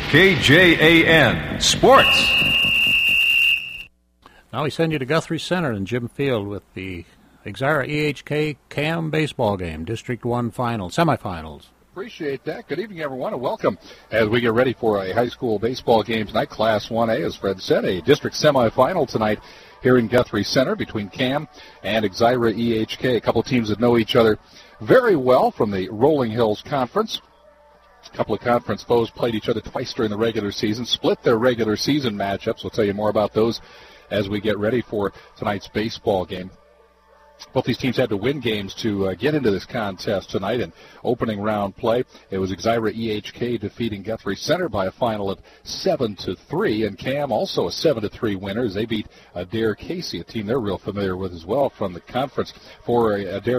KJAN Sports. Now we send you to Guthrie Center in Jim Field with the Exira EHK CAM baseball game, District 1 semifinals. Appreciate that. Good evening, everyone, and welcome as we get ready for a high school baseball game tonight. Class 1A, as Fred said, a district semifinal tonight here in Guthrie Center between CAM and Exira EHK. A couple teams that know each other very well from the Rolling Hills Conference. A couple of conference foes played each other twice during the regular season, split their regular season matchups. We'll tell you more about those as we get ready for tonight's baseball game. Both these teams had to win games to get into this contest tonight. In opening round play, it was Exira EHK defeating Guthrie Center by a final of 7-3, and CAM also a 7-3 winner as they beat Adair Casey, a team they're real familiar with as well from the conference. For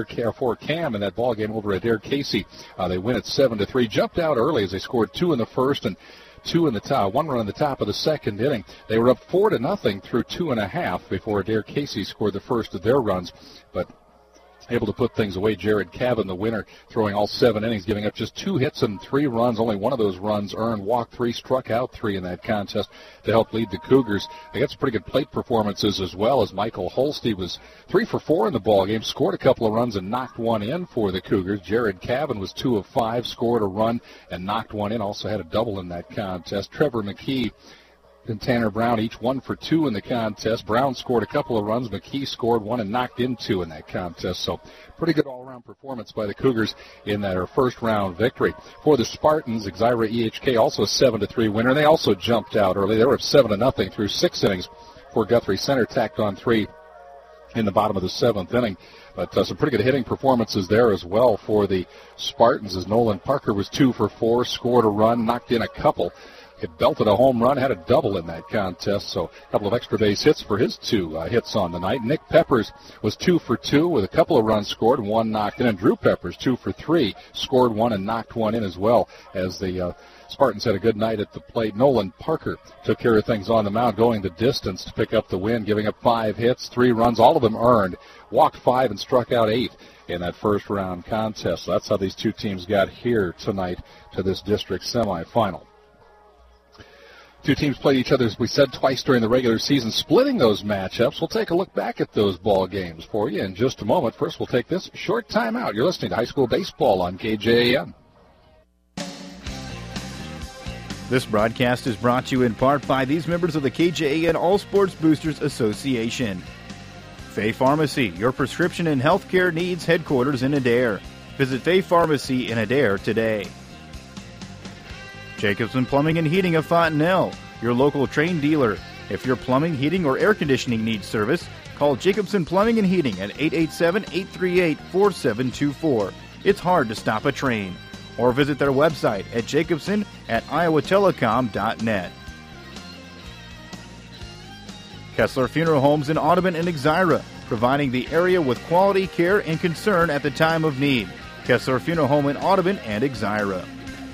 CAM in that ball game over Adair Casey, they win at 7-3. Jumped out early as they scored 2 in the first and 2 in the top, 1 run in the top of the second inning. They were up 4-0 through 2.5 before Adair Casey scored the first of their runs, but able to put things away. Jared Cavan, the winner, throwing all 7 innings, giving up just 2 hits and 3 runs. Only one of those runs earned, walked 3, struck out 3 in that contest to help lead the Cougars. They got some pretty good plate performances as well, as Michael Holste was 3 for 4 in the ball game, scored a couple of runs and knocked one in for the Cougars. Jared Cavan was 2 of 5, scored a run and knocked one in, also had a double in that contest. Trevor McKee and Tanner Brown, each 1 for 2 in the contest. Brown scored a couple of runs. McKee scored 1 and knocked in 2 in that contest. So pretty good all-around performance by the Cougars in their first-round victory. For the Spartans, Exira EHK also a 7-3 winner. They also jumped out early. They were up 7-0 through 6 innings for Guthrie Center, tacked on 3 in the bottom of the 7th inning. But some pretty good hitting performances there as well for the Spartans, as Nolan Parker was 2 for 4, scored a run, knocked in a couple. It belted a home run, had a double in that contest, so a couple of extra base hits for his 2 hits on the night. Nick Peppers was 2 for 2 with a couple of runs scored and 1 knocked in. And Drew Peppers, 2 for 3, scored 1 and knocked 1 in as well, as the Spartans had a good night at the plate. Nolan Parker took care of things on the mound, going the distance to pick up the win, giving up 5 hits, 3 runs, all of them earned, walked 5 and struck out 8 in that first-round contest. So that's how these two teams got here tonight to this district semifinal. Two teams played each other, as we said, twice during the regular season, splitting those matchups. We'll take a look back at those ball games for you in just a moment. First, we'll take this short time out. You're listening to High School Baseball on KJAN. This broadcast is brought to you in part by these members of the KJAN All Sports Boosters Association. Fay Pharmacy, your prescription and healthcare needs headquarters in Adair. Visit Fay Pharmacy in Adair today. Jacobson Plumbing and Heating of Fontenelle, your local trained dealer. If your plumbing, heating, or air conditioning needs service, call Jacobson Plumbing and Heating at 887-838-4724. It's hard to stop a train. Or visit their website at jacobson@iowatelecom.net. Kessler Funeral Homes in Audubon and Exira, providing the area with quality care and concern at the time of need. Kessler Funeral Home in Audubon and Exira.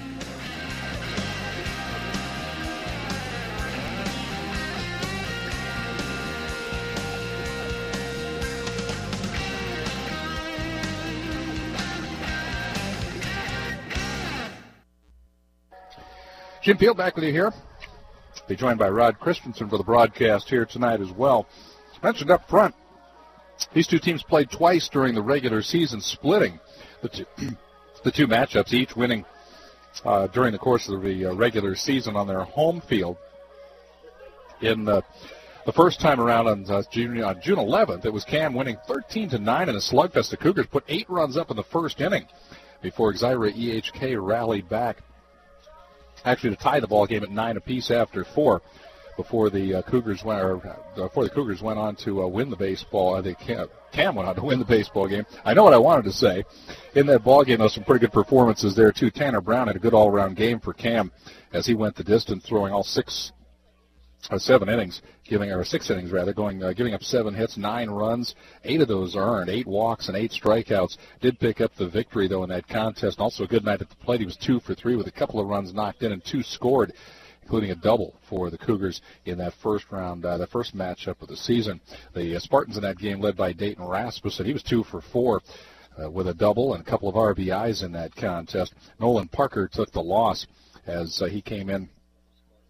Jim Field back with you here. Be joined by Rod Christensen for the broadcast here tonight as well. Mentioned up front, these two teams played twice during the regular season, splitting the two matchups, each winning during the course of the regular season on their home field. In the first time around on June 11th, it was CAM winning 13-9 in a slugfest. The Cougars put 8 runs up in the first inning before Exira EHK rallied back, actually to tie the ball game at 9 apiece after 4 before the Cougars went on to win the baseball. CAM went on to win the baseball game. I know what I wanted to say. In that ball game, there was some pretty good performances there too. Tanner Brown had a good all-around game for CAM as he went the distance, throwing all 6 innings, giving up 7 hits, 9 runs, 8 of those earned, 8 walks and 8 strikeouts. Did pick up the victory though in that contest. Also a good night at the plate. He was 2 for 3 with a couple of runs knocked in and 2 scored, including a double for the Cougars in that first round, the first matchup of the season. The Spartans in that game led by Dayton Rasmussen. He was 2 for 4 with a double and a couple of RBIs in that contest. Nolan Parker took the loss as he came in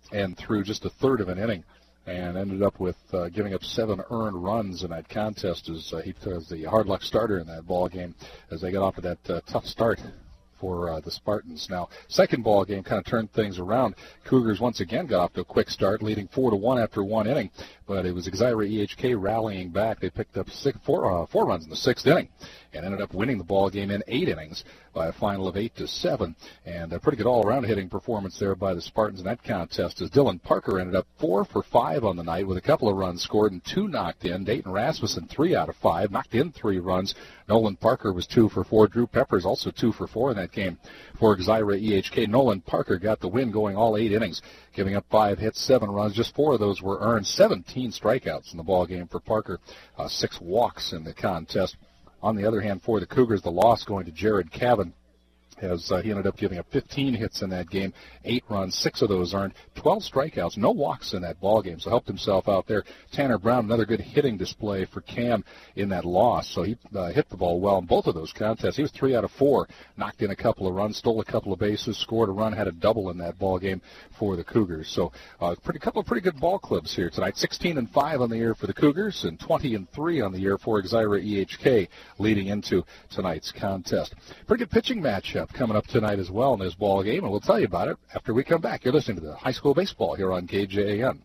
and threw just a third of an inning, and ended up with giving up 7 earned runs in that contest as he was the hard luck starter in that ball game as they got off to that tough start for the Spartans. Now, second ball game kind of turned things around. Cougars once again got off to a quick start, leading 4-1 after 1 inning, but it was Exira EHK rallying back. They picked up 4 runs in the 6th inning and ended up winning the ball game in 8 innings by a final of 8-7. And a pretty good all-around hitting performance there by the Spartans in that contest as Dylan Parker ended up 4 for 5 on the night with a couple of runs scored and 2 knocked in. Dayton Rasmussen 3 out of 5, knocked in 3 runs. Nolan Parker was 2 for 4. Drew Peppers also 2 for 4 in that game for Exira EHK. Nolan Parker got the win going all 8 innings, giving up 5 hits, 7 runs. Just 4 of those were earned. 17 strikeouts in the ball game for Parker, 6 walks in the contest. On the other hand, for the Cougars, the loss going to Jared Cavan, as he ended up giving up 15 hits in that game, 8 runs, 6 of those earned, 12 strikeouts, no walks in that ball game, so helped himself out there. Tanner Brown, another good hitting display for Cam in that loss, so he hit the ball well in both of those contests. He was 3 out of 4, knocked in a couple of runs, stole a couple of bases, scored a run, had a double in that ball game for the Cougars. So couple of pretty good ball clubs here tonight. 16-5 on the year for the Cougars and 20-3 on the year for Exira EHK leading into tonight's contest. Pretty good pitching matchup coming up tonight as well in this ball game, and we'll tell you about it after we come back. You're listening to the High School Baseball here on KJAN.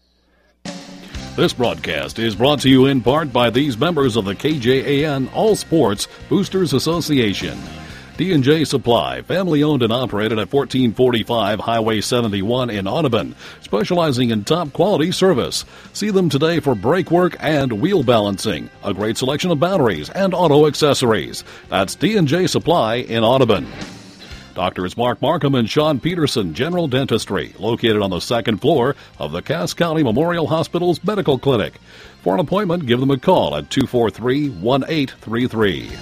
This broadcast is brought to you in part by these members of the KJAN All Sports Boosters Association. D&J Supply, family-owned and operated at 1445 Highway 71 in Audubon, specializing in top-quality service. See them today for brake work and wheel balancing, a great selection of batteries and auto accessories. That's D&J Supply in Audubon. Doctors Mark Markham and Sean Peterson, General Dentistry, located on the 2nd floor of the Cass County Memorial Hospital's Medical Clinic. For an appointment, give them a call at 243-1833.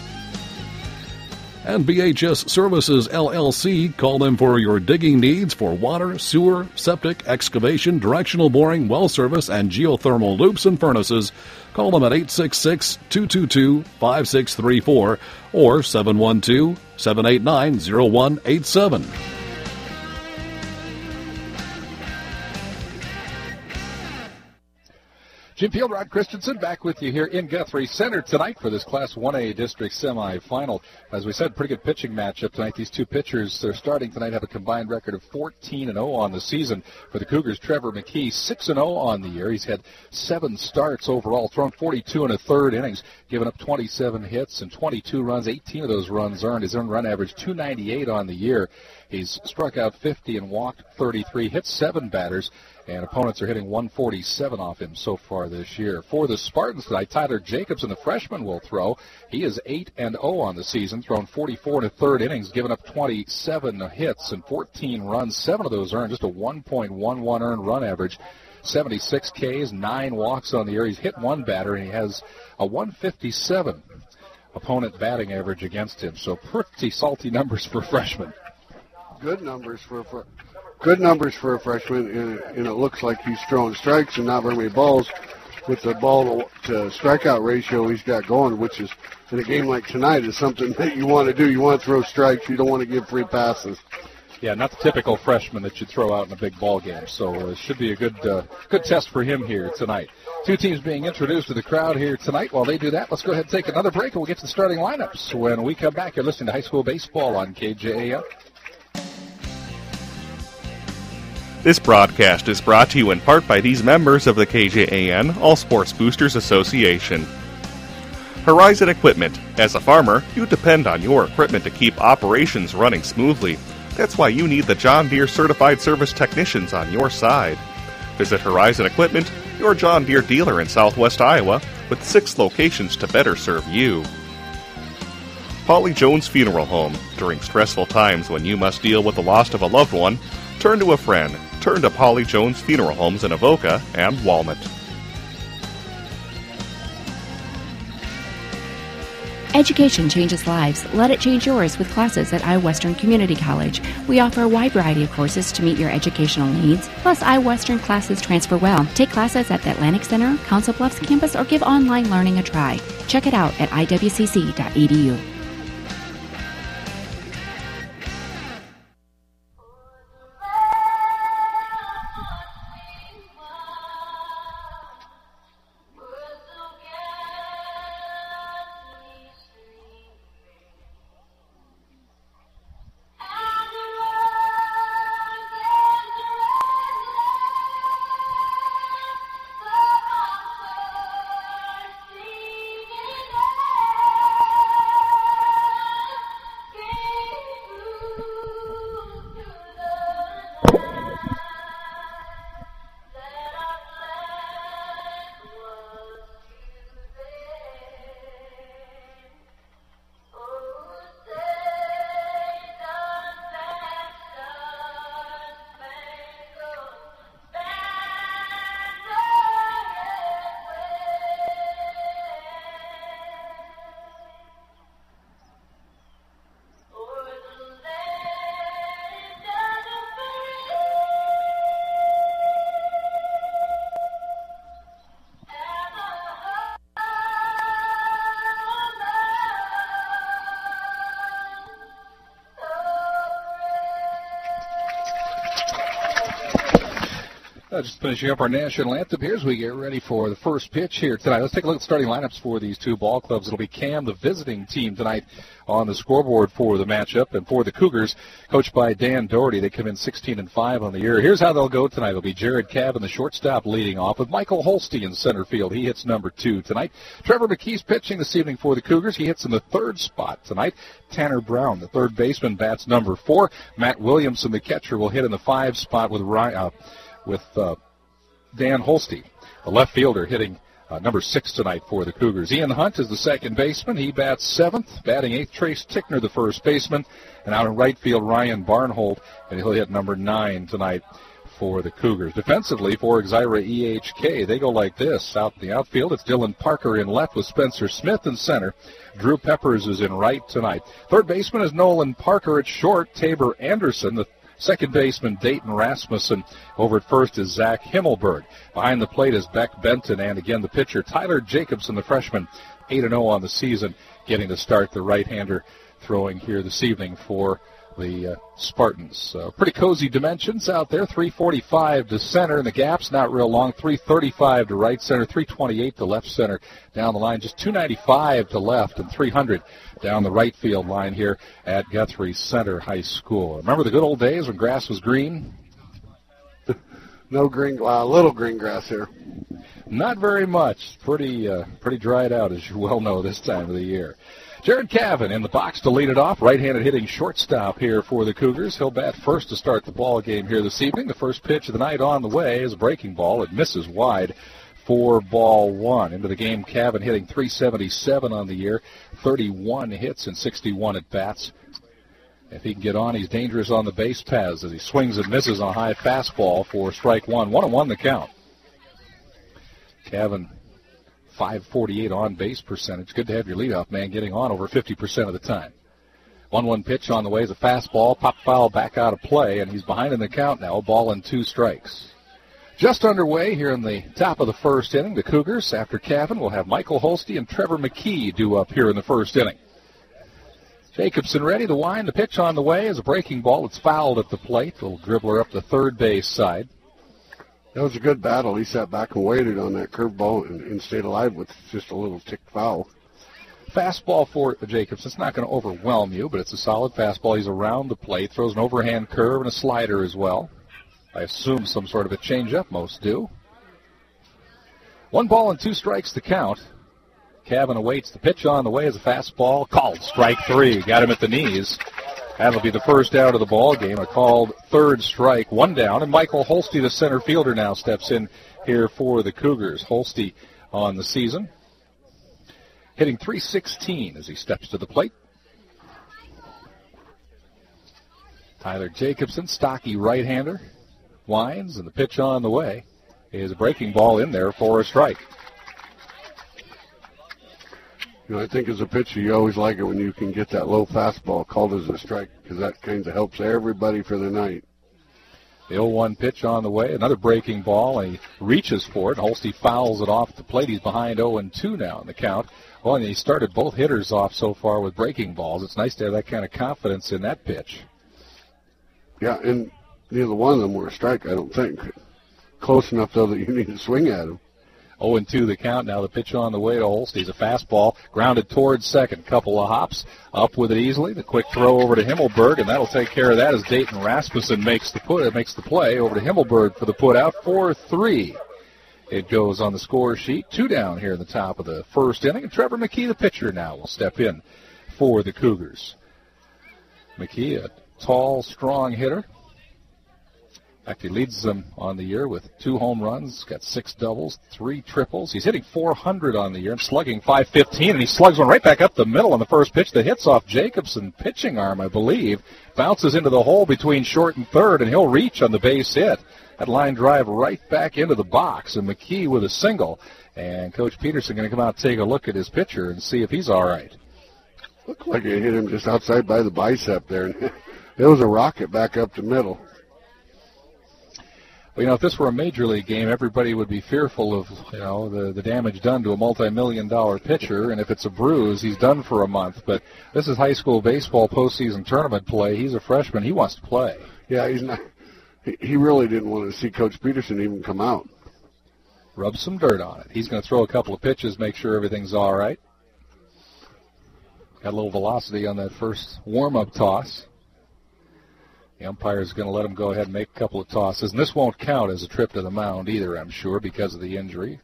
And BHS Services, LLC, call them for your digging needs for water, sewer, septic, excavation, directional boring, well service, and geothermal loops and furnaces. Call them at 866-222-5634 or 712-789-0187. Jim Field, Rod Christensen, back with you here in Guthrie Center tonight for this Class 1A District semifinal. As we said, pretty good pitching matchup tonight. These two pitchers, they're starting tonight, have a combined record of 14-0 on the season. For the Cougars, Trevor McKee, 6-0 on the year. He's had 7 starts overall, thrown 42 1/3 innings, given up 27 hits and 22 runs, 18 of those runs earned. His earned run average 298 on the year. He's struck out 50 and walked 33, hit 7 batters, and opponents are hitting 147 off him so far this year. For the Spartans tonight, Tyler Jacobson, the freshman, will throw. He is 8-0 on the season, thrown 44 1/3 innings, given up 27 hits and 14 runs, 7 of those earned, just a 1.11 earned run average. 76 Ks, 9 walks on the year. He's hit 1 batter, and he has a 157 opponent batting average against him. So pretty salty numbers for freshmen. Good numbers for a freshman, and it looks like he's throwing strikes and not very many balls with the ball to strikeout ratio he's got going, which is, in a game like tonight, is something that you want to do. You want to throw strikes. You don't want to give free passes. Yeah, not the typical freshman that you throw out in a big ball game. So it should be a good test for him here tonight. Two teams being introduced to the crowd here tonight. While they do that, let's go ahead and take another break, and we'll get to the starting lineups. When we come back, you're listening to High School Baseball on KJAN. This broadcast is brought to you in part by these members of the KJAN All Sports Boosters Association. Horizon Equipment. As a farmer, you depend on your equipment to keep operations running smoothly. That's why you need the John Deere Certified Service Technicians on your side. Visit Horizon Equipment, your John Deere dealer in southwest Iowa, with 6 locations to better serve you. Polly Jones Funeral Home. During stressful times when you must deal with the loss of a loved one, turn to a friend. Turn to Polly Jones Funeral Homes in Avoca and Walnut. Education changes lives. Let it change yours with classes at iWestern Community College. We offer a wide variety of courses to meet your educational needs. Plus, iWestern classes transfer well. Take classes at the Atlantic Center, Council Bluffs campus, or give online learning a try. Check it out at iwcc.edu. Just finishing up our national anthem here as we get ready for the first pitch here tonight. Let's take a look at the starting lineups for these two ball clubs. It'll be Cam, the visiting team tonight, on the scoreboard for the matchup. And for the Cougars, coached by Dan Doherty, they come in 16-5 on the year. Here's how they'll go tonight. It'll be Jared Cavan, the shortstop, leading off with Michael Holste in center field. He hits number 2 tonight. Trevor McKee's pitching this evening for the Cougars. He hits in the 3rd spot tonight. Tanner Brown, the third baseman, bats number 4. Matt Williamson, the catcher, will hit in the 5 spot with Dan Holste, the left fielder, hitting number 6 tonight for the Cougars. Ian Hunt is the second baseman. He bats 7th. Batting 8th, Trace Tickner, the first baseman. And out in right field, Ryan Barnholt, and he'll hit number 9 tonight for the Cougars. Defensively, for Exira EHK, they go like this. Out in the outfield, it's Dylan Parker in left with Spencer Smith in center. Drew Peppers is in right tonight. Third baseman is Nolan Parker. At short, Tabor Anderson. The second baseman, Dayton Rasmussen. Over at first is Zach Himmelberg. Behind the plate is Beck Benton, and again the pitcher, Tyler Jacobson, the freshman, 8-0 on the season, getting to start, the right-hander throwing here this evening for the Spartans. Pretty cozy dimensions out there. 345 to center, and the gap's not real long. 335 to right center, 328 to left center. Down the line, just 295 to left, and 300 down the right field line here at Guthrie Center High School. Remember the good old days when grass was green? No green, little green grass here. Not very much. Pretty dried out, as you well know, this time of the year. Jared Cavan in the box to lead it off. Right-handed hitting shortstop here for the Cougars. He'll bat first to start the ball game here this evening. The first pitch of the night on the way is a breaking ball. It misses wide for ball 1. Into the game, Cavan hitting .377 on the year, 31 hits and 61 at-bats. If he can get on, he's dangerous on the base paths as he swings and misses on a high fastball for strike 1. 1-1 the count. Cavan, .548 on-base percentage. Good to have your leadoff man getting on over 50% of the time. 1-1 pitch on the way is a fastball. Pop foul back out of play, and he's behind in the count now. A ball and 2 strikes. Just underway here in the top of the first inning. The Cougars, after Cavan, will have Michael Holste and Trevor McKee due up here in the first inning. Jacobson ready to wind. The pitch on the way is a breaking ball. It's fouled at the plate. Little dribbler up the third base side. That was a good battle. He sat back and waited on that curveball and stayed alive with just a little ticked foul. Fastball for Jacobson. It's not going to overwhelm you, but it's a solid fastball. He's around the plate, throws an overhand curve and a slider as well. I assume some sort of a changeup. Most do. 1 ball and 2 strikes to count. Cavan awaits. The pitch on the way is a fastball. Called strike 3. Got him at the knees. That'll be the first out of the ball game. A called third strike, 1 down. And Michael Holste, the center fielder, now steps in here for the Cougars. Holste on the season, hitting .316 as he steps to the plate. Tyler Jacobson, stocky right-hander, winds, and the pitch on the way is a breaking ball in there for a strike. You know, I think as a pitcher, you always like it when you can get that low fastball called as a strike because that kind of helps everybody for the night. The 0-1 pitch on the way, another breaking ball, and he reaches for it. Holste fouls it off the plate. He's behind 0-2 now in the count. Well, and he started both hitters off so far with breaking balls. It's nice to have that kind of confidence in that pitch. Yeah, and neither one of them were a strike, I don't think. Close enough, though, that you need to swing at them. 0-2 the count. Now the pitch on the way to Holste's a fastball, grounded towards second. Couple of hops, up with it easily. The quick throw over to Himmelberg, and that'll take care of that as Dayton Rasmussen makes the play over to Himmelberg for the put out. 4-3. It goes on the score sheet. 2 down here in the top of the first inning. And Trevor McKee, the pitcher, now will step in for the Cougars. McKee, a tall, strong hitter. In fact, he leads them on the year with 2 home runs, got 6 doubles, 3 triples. He's hitting .400 on the year and slugging .515, and he slugs one right back up the middle on the first pitch that hits off Jacobson pitching arm, I believe. Bounces into the hole between short and third, and he'll reach on the base hit. That line drive right back into the box, and McKee with a single. And Coach Peterson going to come out and take a look at his pitcher and see if he's all right. Looked like it hit him just outside by the bicep there. It was a rocket back up the middle. Well, you know, if this were a major league game, everybody would be fearful of, you know, the damage done to a multi-million-dollar pitcher, and if it's a bruise, he's done for a month. But this is high school baseball postseason tournament play. He's a freshman. He wants to play. Yeah, he's not. he really didn't want to see Coach Peterson even come out. Rub some dirt on it. He's going to throw a couple of pitches, make sure everything's all right. Got a little velocity on that first warm-up toss. The umpire is going to let him go ahead and make a couple of tosses. And this won't count as a trip to the mound either, I'm sure, because of the injury.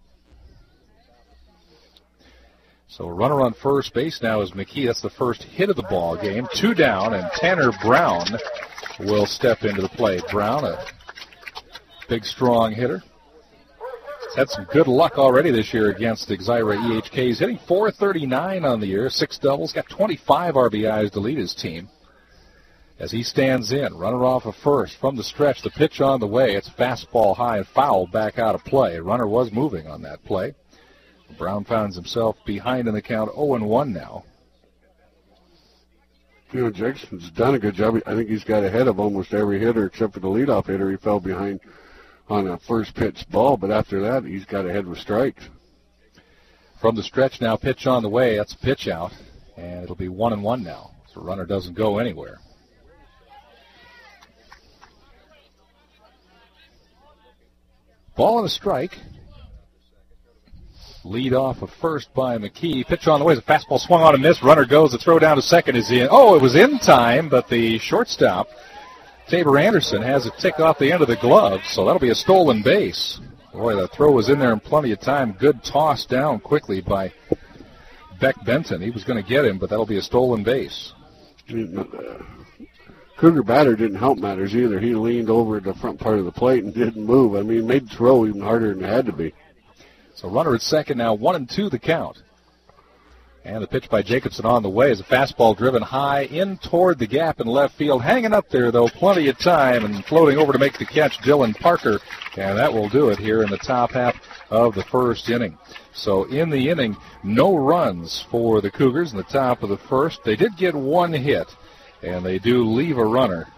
So a runner on first base now is McKee. That's the first hit of the ball game. 2 down, and Tanner Brown will step into the plate. Brown, a big, strong hitter. He's had some good luck already this year against Exira EHK. He's hitting .439 on the year, 6 doubles, got 25 RBIs to lead his team. As he stands in, runner off of first. From the stretch, the pitch on the way. It's fastball high and foul back out of play. Runner was moving on that play. Brown finds himself behind in the count, 0-1 now. You know, Jackson's done a good job. I think he's got ahead of almost every hitter except for the leadoff hitter. He fell behind on a first pitch ball, but after that, he's got ahead with strikes. From the stretch now, pitch on the way. That's a pitch out, and it'll be 1-1 now. So the runner doesn't go anywhere. Ball and a strike. Lead off of first by McKee. Pitch on the way. The fastball swung on and missed. Runner goes. The throw down to second is in. Oh, it was in time, but the shortstop, Tabor Anderson, has it tick off the end of the glove, so that'll be a stolen base. Boy, the throw was in there in plenty of time. Good toss down quickly by Beck Benton. He was going to get him, but that'll be a stolen base. Cougar batter didn't help matters either. He leaned over the front part of the plate and didn't move. I mean, made the throw even harder than it had to be. So runner at second now, 1-2 the count. And the pitch by Jacobson on the way is a fastball driven high in toward the gap in left field. Hanging up there, though, plenty of time, and floating over to make the catch, Dylan Parker. And that will do it here in the top half of the first inning. So in the inning, no runs for the Cougars in the top of the first. They did get 1 hit, and they do leave a runner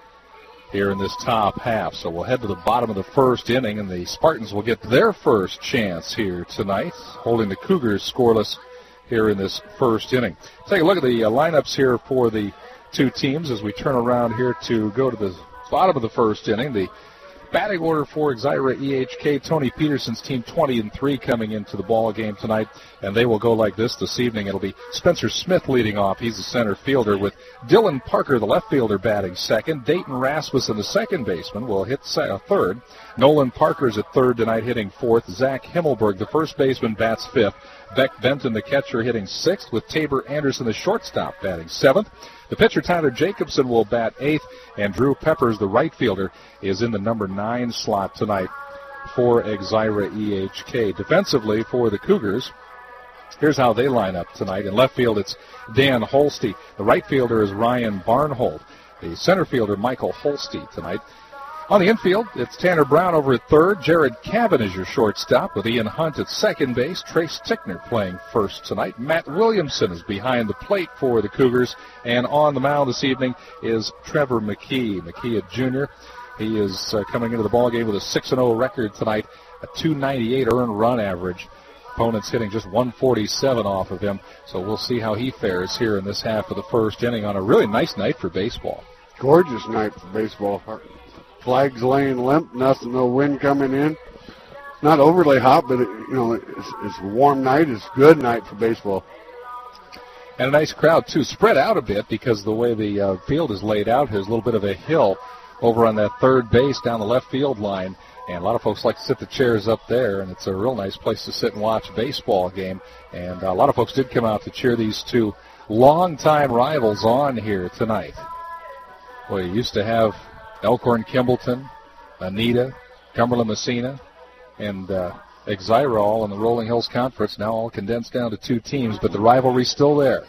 here in this top half. So we'll head to the bottom of the first inning, and the Spartans will get their first chance here tonight, holding the Cougars scoreless here in this first inning. Take a look at the lineups here for the two teams as we turn around here to go to the bottom of the first inning. The batting order for Exira EHK, Tony Peterson's team 20-3 coming into the ball game tonight, and they will go like this evening. It'll be Spencer Smith leading off. He's the center fielder, with Dylan Parker, the left fielder, batting second. Dayton Rasmussen, the second baseman, will hit third. Nolan Parker's at third tonight, hitting fourth. Zach Himmelberg, the first baseman, bats fifth. Beck Benton, the catcher, hitting sixth, with Tabor Anderson, the shortstop, batting seventh. The pitcher, Tyler Jacobson, will bat eighth, and Drew Peppers, the right fielder, is in the number 9 slot tonight for Exira EHK. Defensively for the Cougars, here's how they line up tonight. In left field, it's Dan Holste. The right fielder is Ryan Barnholt. The center fielder, Michael Holste, tonight. On the infield, it's Tanner Brown over at third. Jared Cabin is your shortstop, with Ian Hunt at second base. Trace Tickner playing first tonight. Matt Williamson is behind the plate for the Cougars. And on the mound this evening is Trevor McKee. McKee, a junior. He is coming into the ballgame with a 6-0 record tonight, a .298 earned run average. Opponents hitting just 147 off of him. So we'll see how he fares here in this half of the first inning on a really nice night for baseball. Gorgeous night for baseball. Flags laying limp, nothing, no wind coming in. Not overly hot, but it's a warm night. It's a good night for baseball. And a nice crowd, too. Spread out a bit because the way the field is laid out, there's a little bit of a hill over on that third base down the left field line. And a lot of folks like to sit the chairs up there, and it's a real nice place to sit and watch a baseball game. And a lot of folks did come out to cheer these two longtime rivals on here tonight. Well, you used to have Elkhorn Kimballton, Anita, Cumberland Messina, and Exira all in the Rolling Hills Conference, now all condensed down to 2 teams, but the rivalry's still there.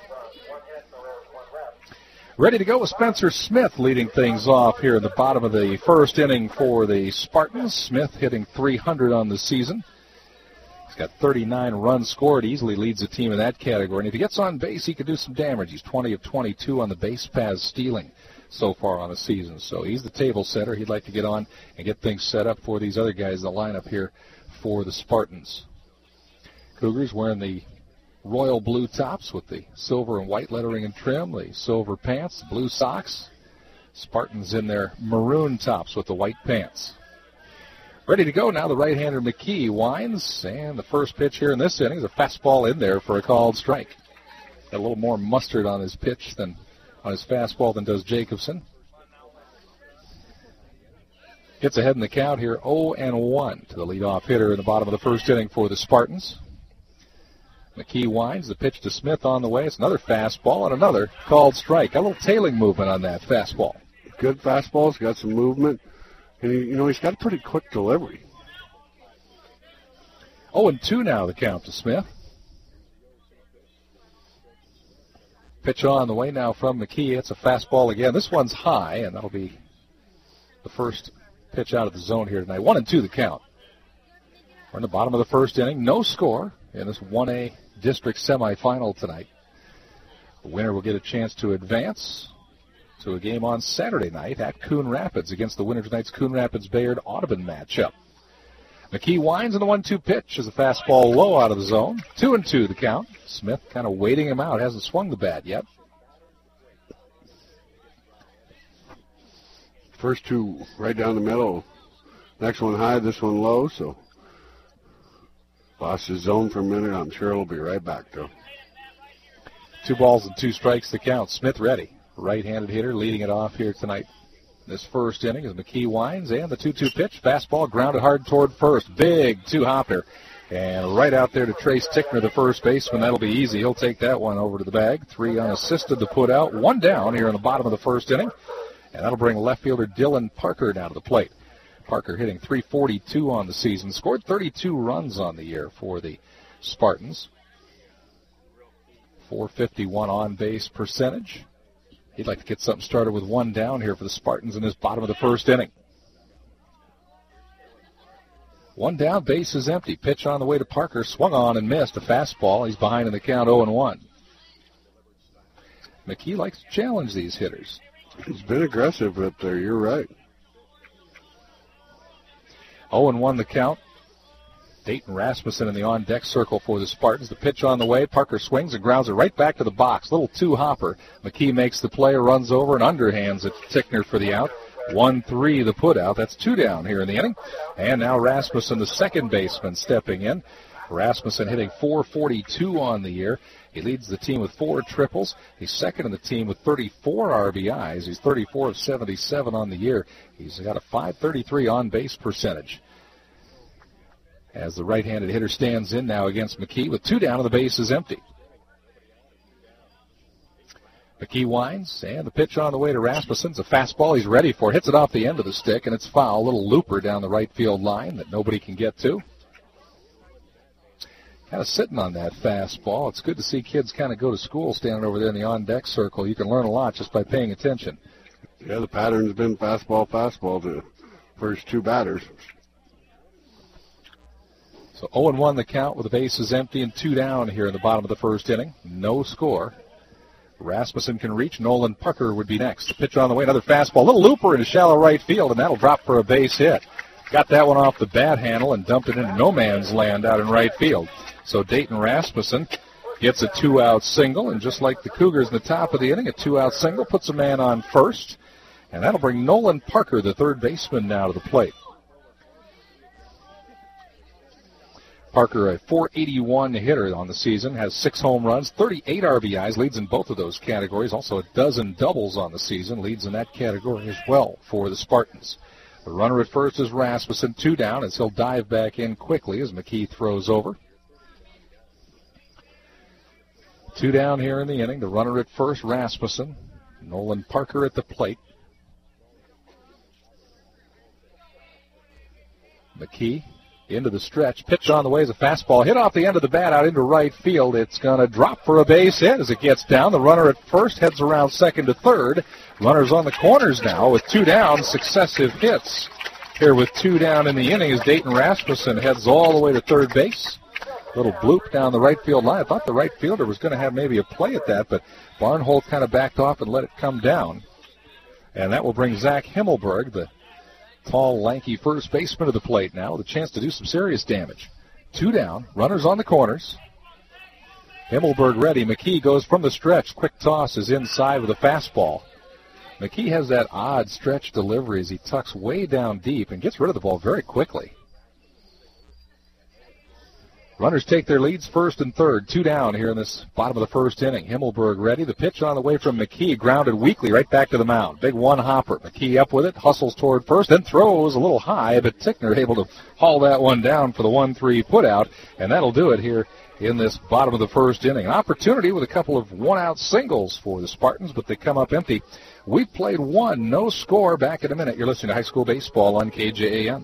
Ready to go with Spencer Smith leading things off here in the bottom of the first inning for the Spartans. Smith hitting .300 on the season. He's got 39 runs scored, easily leads the team in that category. And if he gets on base, he could do some damage. He's 20 of 22 on the base paths stealing so far on the season. So he's the table setter. He'd like to get on and get things set up for these other guys in the lineup here for the Spartans. Cougars wearing the royal blue tops with the silver and white lettering and trim, the silver pants, the blue socks, Spartans in their maroon tops with the white pants. Ready to go now, the right-hander McKee winds, and the first pitch here in this inning is a fastball in there for a called strike. Got a little more mustard on his pitch than on his fastball than does Jacobson. Gets ahead in the count here, 0-1 to the leadoff hitter in the bottom of the first inning for the Spartans. McKee winds, the pitch to Smith on the way. It's another fastball and another called strike. A little tailing movement on that fastball. Good fastball. It's got some movement. And, he's got a pretty quick delivery. 0-2 now the count to Smith. Pitch on the way now from McKee. It's a fastball again. This one's high, and that'll be the first pitch out of the zone here tonight. 1-2 the count. We're in the bottom of the first inning. No score in this 1A district semifinal tonight. The winner will get a chance to advance to a game on Saturday night at Coon Rapids against the winner tonight's Coon Rapids-Bayard Audubon matchup. McKee winds in the 1-2 pitch as a fastball low out of the zone. 2-2 the count. Smith kind of waiting him out. Hasn't swung the bat yet. First two right down the middle. Next one high, this one low, so lost his zone for a minute. I'm sure he'll be right back, though. 2 balls and 2 strikes the count. Smith ready. Right-handed hitter leading it off here tonight. This first inning as McKee winds, and the 2-2 pitch. Fastball grounded hard toward first. Big two-hopper. And right out there to Trace Tickner, the first baseman. That'll be easy. He'll take that one over to the bag. 3 unassisted to put out. 1 down here in the bottom of the first inning. And that'll bring left fielder Dylan Parker down to the plate. Parker hitting .342 on the season. Scored 32 runs on the year for the Spartans. .451 on-base percentage. He'd like to get something started with 1 down here for the Spartans in this bottom of the first inning. 1 down, base is empty. Pitch on the way to Parker. Swung on and missed. A fastball. He's behind in the count, 0-1. McKee likes to challenge these hitters. He's been aggressive up there. You're right. 0-1 the count. Dayton Rasmussen in the on-deck circle for the Spartans. The pitch on the way. Parker swings and grounds it right back to the box. Little two-hopper. McKee makes the play, runs over, and underhands it to Tickner for the out. 1-3 the put-out. That's 2 down here in the inning. And now Rasmussen, the second baseman, stepping in. Rasmussen hitting .442 on the year. He leads the team with 4 triples. He's second in the team with 34 RBIs. He's 34 of 77 on the year. He's got a .533 on-base percentage. As the right-handed hitter stands in now against McKee with 2 down and the base is empty. McKee winds, and the pitch on the way to Rasmussen's a fastball he's ready for. Hits it off the end of the stick, and it's foul. A little looper down the right field line that nobody can get to. Kind of sitting on that fastball. It's good to see kids kind of go to school standing over there in the on-deck circle. You can learn a lot just by paying attention. Yeah, the pattern's been fastball to first 2 batters. So 0-1 the count with the bases empty and 2 down here in the bottom of the first inning. No score. Rasmussen can reach. Nolan Parker would be next. The pitch on the way, another fastball. Little looper into shallow right field, and that'll drop for a base hit. Got that one off the bat handle and dumped it into no man's land out in right field. So Dayton Rasmussen gets a 2-out single, and just like the Cougars in the top of the inning, a 2-out single puts a man on first, and that'll bring Nolan Parker, the third baseman, now to the plate. Parker, a .481 hitter on the season, has 6 home runs, 38 RBIs, leads in both of those categories. Also a dozen doubles on the season, leads in that category as well for the Spartans. The runner at first is Rasmussen, 2 down, as he'll dive back in quickly as McKee throws over. 2 down here in the inning. The runner at first, Rasmussen. Nolan Parker at the plate. McKee into the stretch. Pitch on the way is a fastball. Hit off the end of the bat out into right field. It's going to drop for a base hit as it gets down. The runner at first heads around second to third. Runners on the corners now with 2 down, successive hits. Here with 2 down in the inning as Dayton Rasmussen heads all the way to third base. Little bloop down the right field line. I thought the right fielder was going to have maybe a play at that, but Barnholt kind of backed off and let it come down. And that will bring Zach Himmelberg, the tall, lanky first baseman, to the plate now with a chance to do some serious damage. 2 down, runners on the corners. Himmelberg ready. McKee goes from the stretch. Quick toss is inside with a fastball. McKee has that odd stretch delivery as he tucks way down deep and gets rid of the ball very quickly. Runners take their leads first and third. 2 down here in this bottom of the first inning. Himmelberg ready. The pitch on the way from McKee, grounded weakly right back to the mound. Big one-hopper. McKee up with it, hustles toward first, then throws a little high, but Tickner able to haul that one down for the 1-3 putout, and that'll do it here in this bottom of the first inning. An opportunity with a couple of one-out singles for the Spartans, but they come up empty. We've played one, no score. Back in a minute. You're listening to high school baseball on KJAN.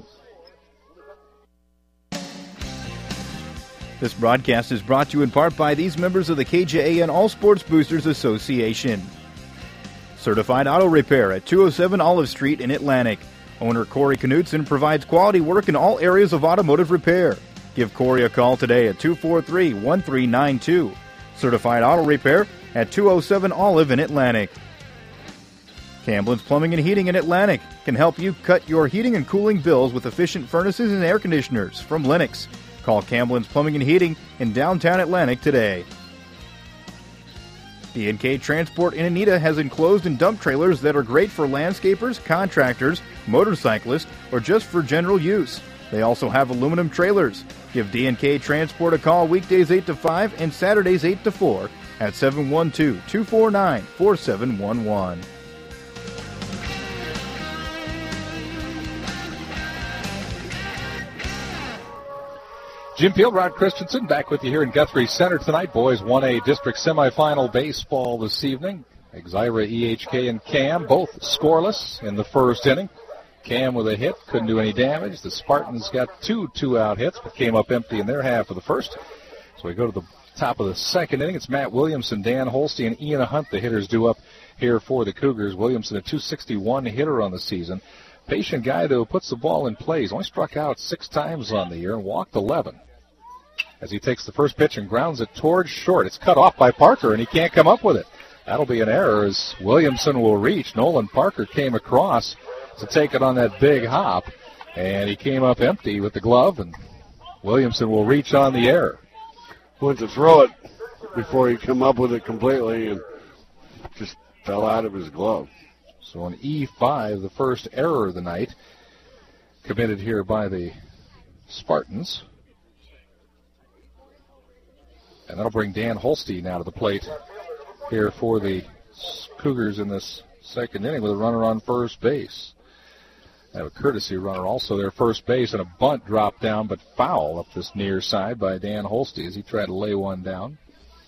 This broadcast is brought to you in part by these members of the KJAN All Sports Boosters Association. Certified Auto Repair at 207 Olive Street in Atlantic. Owner Corey Knudsen provides quality work in all areas of automotive repair. Give Corey a call today at 243-1392. Certified Auto Repair at 207 Olive in Atlantic. Camblin's Plumbing and Heating in Atlantic can help you cut your heating and cooling bills with efficient furnaces and air conditioners from Lennox. Call Camblin's Plumbing and Heating in downtown Atlantic today. D&K Transport in Anita has enclosed and dump trailers that are great for landscapers, contractors, motorcyclists, or just for general use. They also have aluminum trailers. Give D&K Transport a call weekdays 8 to 5 and Saturdays 8 to 4 at 712-249-4711. Jim Field, Rod Christensen, back with you here in Guthrie Center tonight. Boys 1A District Semifinal baseball this evening. Exira, EHK, and Cam both scoreless in the first inning. Cam with a hit, couldn't do any damage. The Spartans got two-out hits, but came up empty in their half of the first. So we go to the top of the second inning. It's Matt Williamson, Dan Holstein, and Ian Hunt, the hitters due up here for the Cougars. Williamson, a .261 hitter on the season. Patient guy, though, puts the ball in play. He's only struck out 6 times on the year and walked 11. As he takes the first pitch and grounds it towards short. It's cut off by Parker, and he can't come up with it. That'll be an error as Williamson will reach. Nolan Parker came across to take it on that big hop, and he came up empty with the glove, and Williamson will reach on the error. Went to throw it before he come up with it completely and just fell out of his glove. So an E5, the first error of the night, committed here by the Spartans. And that'll bring Dan Holstein now to the plate here for the Cougars in this second inning with a runner on first base. They have a courtesy runner also there, first base, and a bunt dropped down but foul up this near side by Dan Holstein as he tried to lay one down.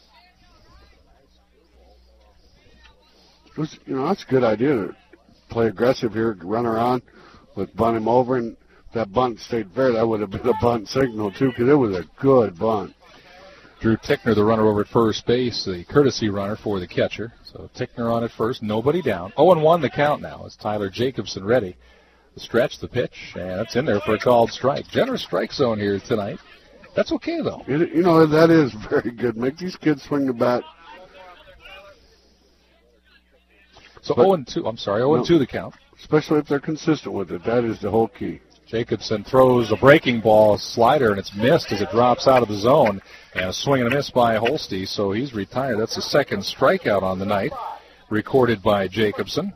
That's a good idea to play aggressive here, run around, but bunt him over, and if that bunt stayed fair, that would have been a bunt signal too, because it was a good bunt. Drew Tickner, the runner over at first base, the courtesy runner for the catcher. So Tickner on at first, nobody down. 0-1 the count now as Tyler Jacobson ready to stretch the pitch, and it's in there for a called strike. Generous strike zone here tonight. That's okay, though. That is very good. Make these kids swing the bat. So 0-2, 0-2 the count. Especially if they're consistent with it. That is the whole key. Jacobson throws a breaking ball slider, and it's missed as it drops out of the zone. And a swing and a miss by Holstein, so he's retired. That's the second strikeout on the night, recorded by Jacobson.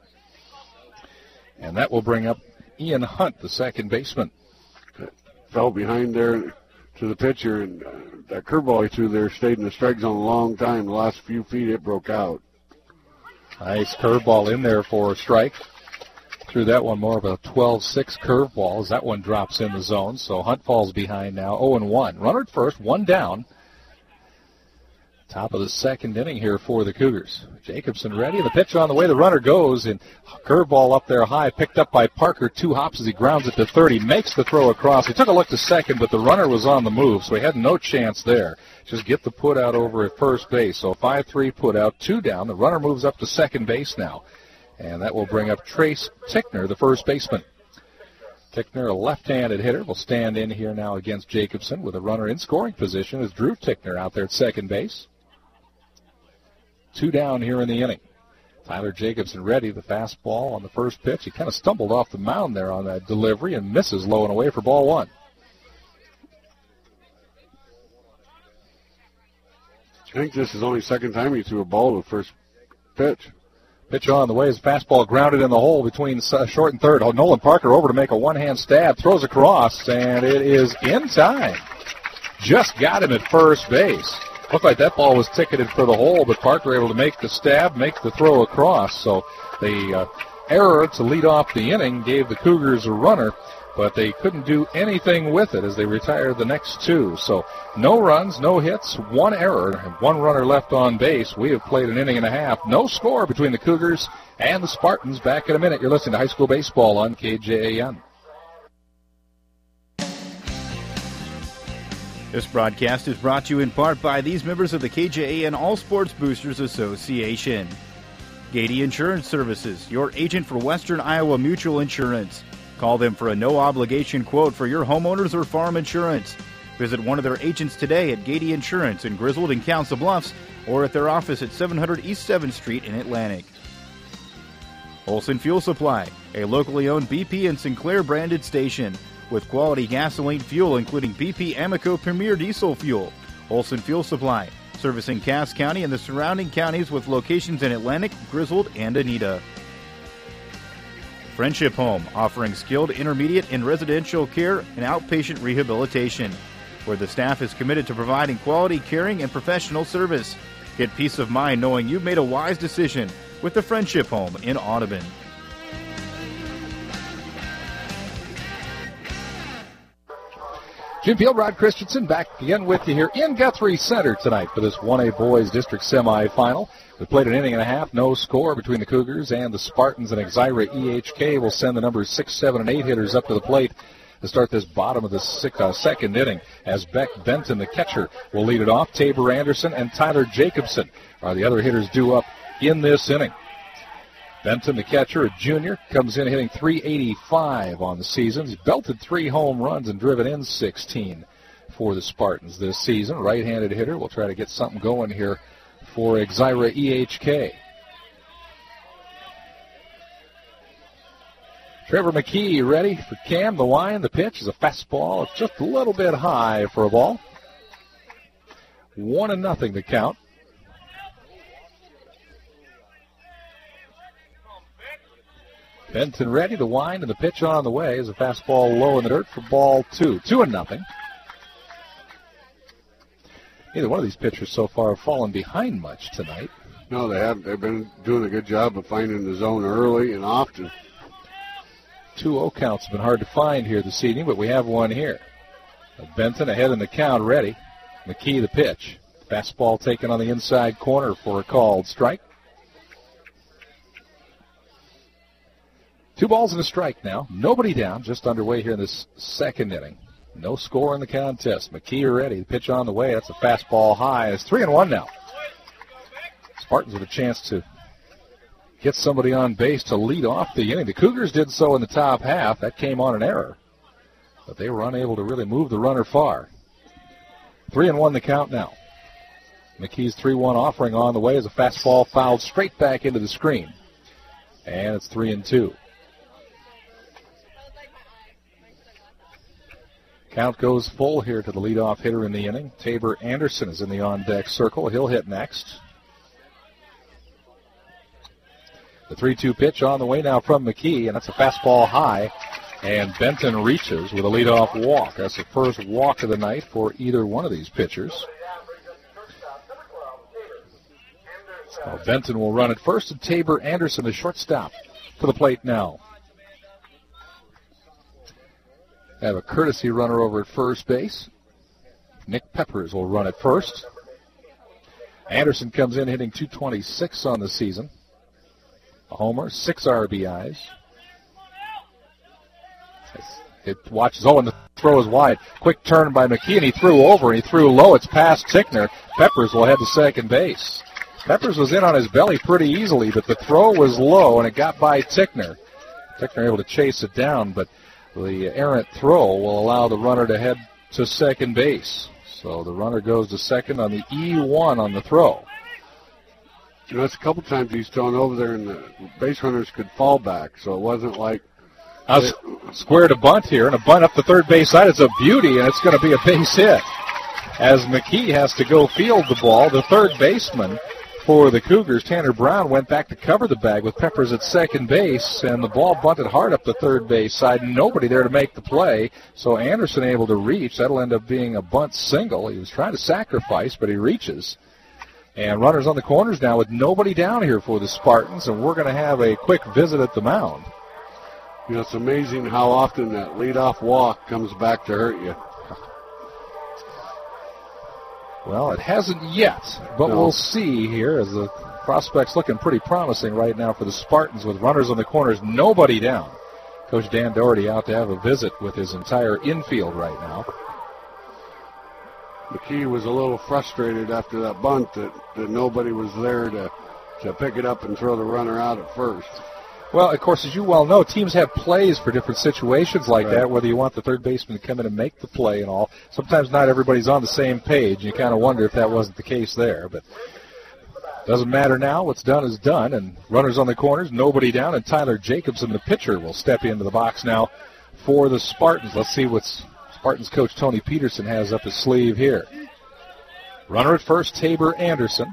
And that will bring up Ian Hunt, the second baseman. Fell behind there to the pitcher, and that curveball he threw there stayed in the strike zone a long time. The last few feet, it broke out. Nice curveball in there for a strike. Threw that one more of a 12-6 curveball as that one drops in the zone. So Hunt falls behind now, 0-1. Runner at first, one down. Top of the second inning here for the Cougars. Jacobson ready. The pitch on the way. The runner goes, and curveball up there high, picked up by Parker. 2 hops as he grounds it to third. He makes the throw across. He took a look to second, but the runner was on the move, so he had no chance there. Just get the put out over at first base. So 5-3 put out, 2 down. The runner moves up to second base now. And that will bring up Trace Tickner, the first baseman. Tickner, a left-handed hitter, will stand in here now against Jacobson with a runner in scoring position as Drew Tickner out there at second base. 2 down here in the inning. Tyler Jacobson ready, the fastball on the first pitch. He kind of stumbled off the mound there on that delivery and misses low and away for ball 1. I think this is the only second time he threw a ball to the first pitch. Pitch on the way is fastball grounded in the hole between short and third. Nolan Parker over to make a one-hand stab, throws across, and it is in time. Just got him at first base. Looked like that ball was ticketed for the hole, but Parker able to make the stab, make the throw across. So the error to lead off the inning gave the Cougars a runner, but they couldn't do anything with it as they retired the next two. So no runs, no hits, one error, and one runner left on base. We have played an inning and a half. No score between the Cougars and the Spartans. Back in a minute. You're listening to high school baseball on KJAN. This broadcast is brought to you in part by these members of the KJAN All Sports Boosters Association. Gady Insurance Services, your agent for Western Iowa Mutual Insurance. Call them for a no-obligation quote for your homeowners or farm insurance. Visit one of their agents today at Gady Insurance in Griswold and Council Bluffs or at their office at 700 East 7th Street in Atlantic. Olson Fuel Supply, a locally owned BP and Sinclair branded station with quality gasoline fuel including BP Amoco Premier Diesel Fuel. Olson Fuel Supply, servicing Cass County and the surrounding counties with locations in Atlantic, Griswold, and Anita. Friendship Home, offering skilled intermediate and residential care and outpatient rehabilitation, where the staff is committed to providing quality, caring, and professional service. Get peace of mind knowing you've made a wise decision with the Friendship Home in Audubon. Jim Field, Rod Christensen back again with you here in Guthrie Center tonight for this 1A Boys District semifinal. We played an inning and a half, no score between the Cougars and the Spartans, and Exira EHK will send the numbers 6, 7, and 8 hitters up to the plate to start this bottom of the second inning as Beck Benton, the catcher, will lead it off. Tabor Anderson and Tyler Jacobson are the other hitters due up in this inning. Benton, the catcher, a junior, comes in hitting .385 on the season. He's belted 3 home runs and driven in 16 for the Spartans this season. Right-handed hitter. We'll try to get something going here for Exira EHK. Trevor McKee ready for Cam. The line, the pitch is a fastball. It's just a little bit high for a ball. 1-0 the count. Benton ready, the wind, and the pitch on the way is a fastball low in the dirt for ball 2. 2-0. Neither one of these pitchers so far have fallen behind much tonight. No, they haven't. They've been doing a good job of finding the zone early and often. 2-0 counts have been hard to find here this evening, but we have one here. Benton ahead in the count, ready. McKee the pitch. Fastball taken on the inside corner for a called strike. 2 balls and a strike now. Nobody down, just underway here in this second inning. No score in the contest. McKee ready. The pitch on the way. That's a fastball high. It's 3-1 now. Spartans with a chance to get somebody on base to lead off the inning. The Cougars did so in the top half. That came on an error. But they were unable to really move the runner far. 3-1 the count now. McKee's 3-1 offering on the way as a fastball fouled straight back into the screen. And it's 3-2. Count goes full here to the leadoff hitter in the inning. Tabor Anderson is in the on-deck circle. He'll hit next. The 3-2 pitch on the way now from McKee, and that's a fastball high. And Benton reaches with a leadoff walk. That's the first walk of the night for either one of these pitchers. So Benton will run at first, and Tabor Anderson, the shortstop, to the plate now. Have a courtesy runner over at first base. Nick Peppers will run at first. Anderson comes in hitting .226 on the season. A homer, 6 RBIs. It watches, and the throw is wide. Quick turn by McKee, and he threw over, and he threw low. It's past Tickner. Peppers will head to second base. Peppers was in on his belly pretty easily, but the throw was low, and it got by Tickner. Tickner able to chase it down, but the errant throw will allow the runner to head to second base. So the runner goes to second on the E1 on the throw. You know, it's a couple times he's thrown over there, and the base runners could fall back, so it wasn't like... Square to bunt here, and a bunt up the third base side. It's a beauty, and it's going to be a base hit. As McKee has to go field the ball, the third baseman for the Cougars. Tanner Brown went back to cover the bag with Peppers at second base, and the ball bunted hard up the third base side. Nobody there to make the play, so Anderson able to reach. That'll end up being a bunt single. He was trying to sacrifice, but he reaches. And runners on the corners now with nobody down here for the Spartans, and we're going to have a quick visit at the mound. You know, it's amazing how often that leadoff walk comes back to hurt you. Well, it hasn't yet, but we'll see here as the prospect's looking pretty promising right now for the Spartans with runners on the corners, nobody down. Coach Dan Doherty out to have a visit with his entire infield right now. McKee was a little frustrated after that bunt that nobody was there to pick it up and throw the runner out at first. Well, of course, as you well know, teams have plays for different situations like that, whether you want the third baseman to come in and make the play and all. Sometimes not everybody's on the same page. You kind of wonder if that wasn't the case there. But doesn't matter now. What's done is done. And runners on the corners, nobody down. And Tyler Jacobson, the pitcher, will step into the box now for the Spartans. Let's see what Spartans coach Tony Peterson has up his sleeve here. Runner at first, Tabor Anderson.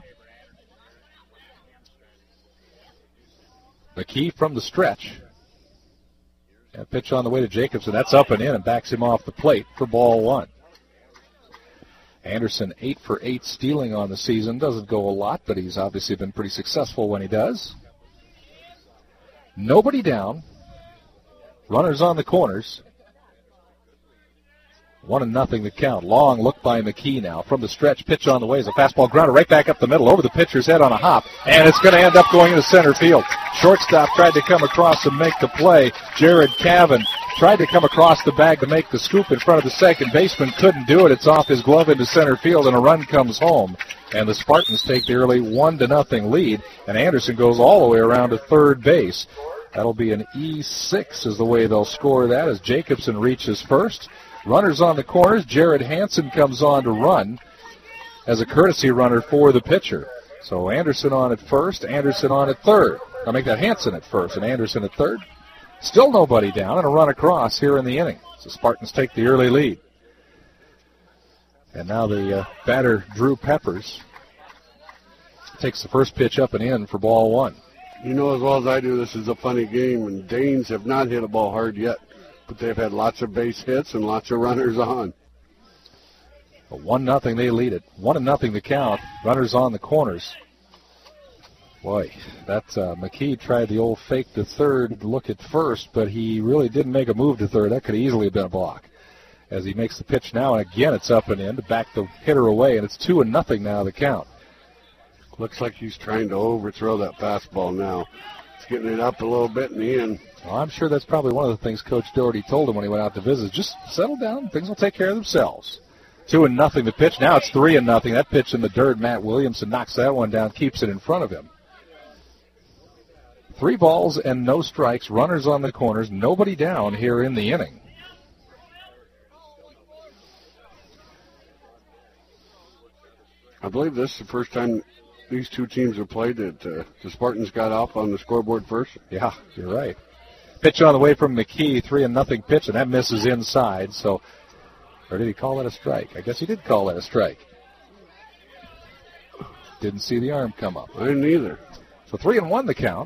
McKee from the stretch. And pitch on the way to Jacobson. That's up and in and backs him off the plate for ball one. Anderson 8 for 8 stealing on the season. Doesn't go a lot, but he's obviously been pretty successful when he does. Nobody down. Runners on the corners. 1-0 the count. Long look by McKee now. From the stretch, pitch on the way is a fastball grounder right back up the middle over the pitcher's head on a hop. And it's going to end up going into center field. Shortstop tried to come across and make the play. Jared Cavan tried to come across the bag to make the scoop in front of the second baseman. Couldn't do it. It's off his glove into center field, and a run comes home. And the Spartans take the early 1-0 lead. And Anderson goes all the way around to third base. That'll be an E6 is the way they'll score that as Jacobson reaches first. Runners on the corners. Jared Hansen comes on to run as a courtesy runner for the pitcher. So Anderson on at first, Anderson on at third. I'll make that Hansen at first and Anderson at third. Still nobody down and a run across here in the inning. So Spartans take the early lead. And now the batter, Drew Peppers, takes the first pitch up and in for ball one. You know as well as I do, this is a funny game, and Danes have not hit a ball hard yet. But they've had lots of base hits and lots of runners on. 1-0, they lead it. 1-0 the count. Runners on the corners. Boy, that McKee tried the old fake to third look at first, but he really didn't make a move to third. That could easily have been a block. As he makes the pitch now, and again it's up and in to back the hitter away, and it's 2-0 now the count. Looks like he's trying to overthrow that fastball now. He's getting it up a little bit in the end. Well, I'm sure that's probably one of the things Coach Doherty told him when he went out to visit. Just settle down. Things will take care of themselves. 2-0 the pitch. Now it's 3-0. That pitch in the dirt. Matt Williamson knocks that one down, keeps it in front of him. 3 balls and no strikes. Runners on the corners. Nobody down here in the inning. I believe this is the first time these two teams have played that the Spartans got off on the scoreboard first. Yeah, you're right. Pitch on the way from McKee, 3-0 pitch, and that misses inside. So, or did he call that a strike? I guess he did call that a strike. Didn't see the arm come up. I didn't either. So 3-1 the count.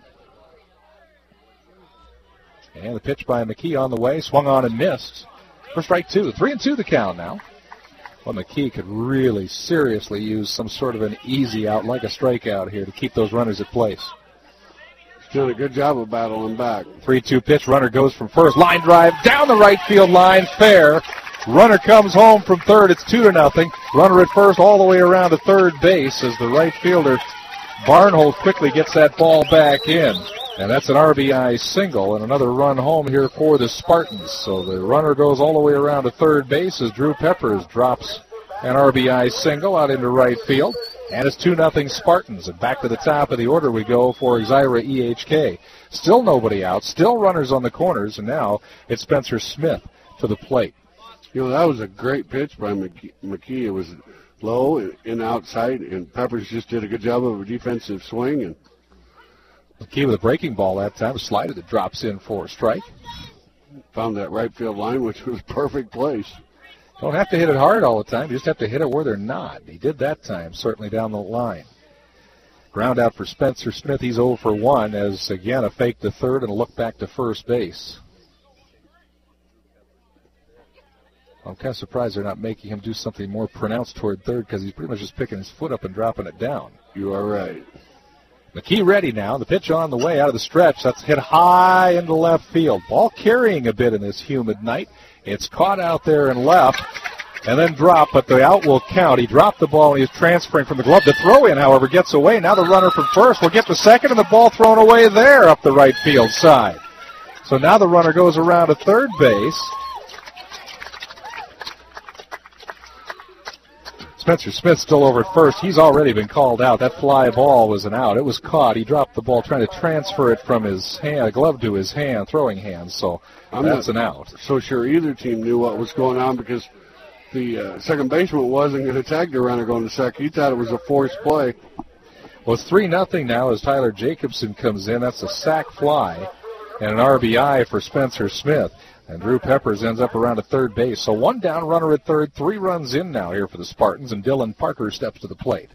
And the pitch by McKee on the way, swung on and missed. For strike 2. 3-2 the count now. Well, McKee could really seriously use some sort of an easy out, like a strikeout here, to keep those runners at place. He's done a good job of battling back. 3-2 pitch. Runner goes from first. Line drive down the right field line. Fair. Runner comes home from third. It's 2-0. Runner at first all the way around to third base as the right fielder Barnholt quickly gets that ball back in. And that's an RBI single and another run home here for the Spartans. So the runner goes all the way around to third base as Drew Peppers drops an RBI single out into right field. And it's 2-0 Spartans. And back to the top of the order we go for Exira EHK. Still nobody out. Still runners on the corners. And now it's Spencer Smith to the plate. You know, that was a great pitch by McKee. It was low and outside, and Peppers just did a good job of a defensive swing. And McKee with a breaking ball that time. Slided it, drops in for a strike. Found that right field line, which was perfect place. Don't have to hit it hard all the time. You just have to hit it where they're not. He did that time, certainly down the line. Ground out for Spencer Smith. He's 0 for 1 as, again, a fake to third and a look back to first base. I'm kind of surprised they're not making him do something more pronounced toward third because he's pretty much just picking his foot up and dropping it down. You are right. McKee ready now. The pitch on the way out of the stretch. That's hit high into left field. Ball carrying a bit in this humid night. It's caught out there in left and then dropped, but the out will count. He dropped the ball and he's transferring from the glove. The throw in, however, gets away. Now the runner from first will get to second and the ball thrown away there up the right field side. So now the runner goes around to third base. Spencer Smith still over at first. He's already been called out. That fly ball was an out. It was caught. He dropped the ball trying to transfer it from his hand, glove to his hand, throwing hand. So that's an out. So sure either team knew what was going on because the second baseman wasn't going to tag the runner going to second. He thought it was a forced play. Well, it's 3-0 now as Tyler Jacobson comes in. That's a sac fly and an RBI for Spencer Smith. And Drew Peppers ends up around at third base. So one down, runner at third, 3 runs in now here for the Spartans, and Dylan Parker steps to the plate.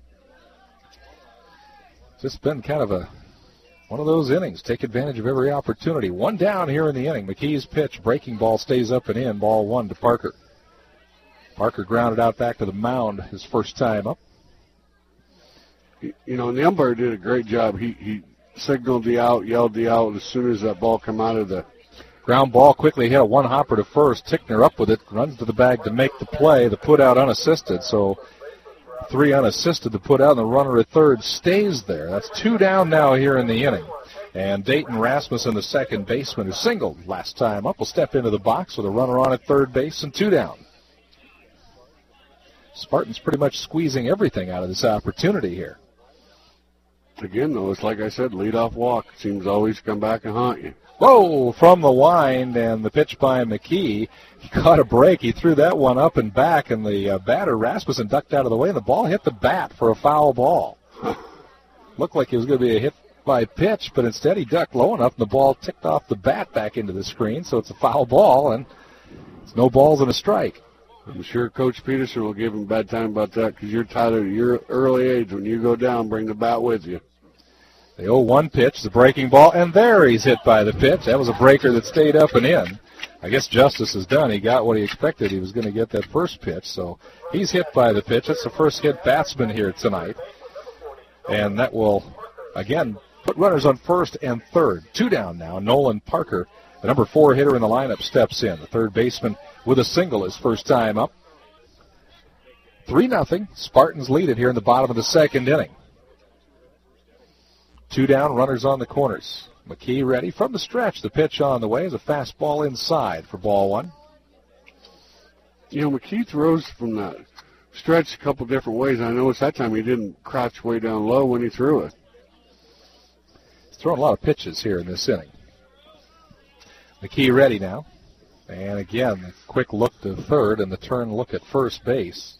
It's just been kind of one of those innings. Take advantage of every opportunity. One down here in the inning. McKee's pitch, breaking ball, stays up and in. Ball 1 to Parker. Parker grounded out back to the mound his first time up. You know, and the umpire did a great job. He signaled the out, yelled the out as soon as that ball came out of the ground ball. Quickly hit a one-hopper to first. Tickner up with it, runs to the bag to make the play. The put out unassisted, so 3 unassisted. The put out, and the runner at third stays there. That's 2 down now here in the inning. And Dayton Rasmussen, the second baseman, who singled last time up, will step into the box with a runner on at third base and 2 down. Spartans pretty much squeezing everything out of this opportunity here. Again, though, it's like I said, leadoff walk. Seems always to come back and haunt you. Whoa, from the wind, and the pitch by McKee. He caught a break. He threw that one up and back, and the batter, Rasmussen, ducked out of the way, and the ball hit the bat for a foul ball. Looked like it was going to be a hit by pitch, but instead he ducked low enough, and the ball ticked off the bat back into the screen, so it's a foul ball, and it's no balls and a strike. I'm sure Coach Peterson will give him a bad time about that because you're tired at your early age. When you go down, bring the bat with you. The 0-1 pitch, the breaking ball, and there he's hit by the pitch. That was a breaker that stayed up and in. I guess justice is done. He got what he expected. He was going to get that first pitch, so he's hit by the pitch. That's the first hit batsman here tonight. And that will, again, put runners on first and third. 2 down now. Nolan Parker, the number 4 hitter in the lineup, steps in. The third baseman with a single his first time up. 3-0. Spartans lead it here in the bottom of the second inning. 2 down, runners on the corners. McKee ready from the stretch. The pitch on the way is a fastball inside for ball 1. You know, McKee throws from the stretch a couple different ways. I noticed that time he didn't crouch way down low when he threw it. He's throwing a lot of pitches here in this inning. McKee ready now. And again, the quick look to third and the turn look at first base.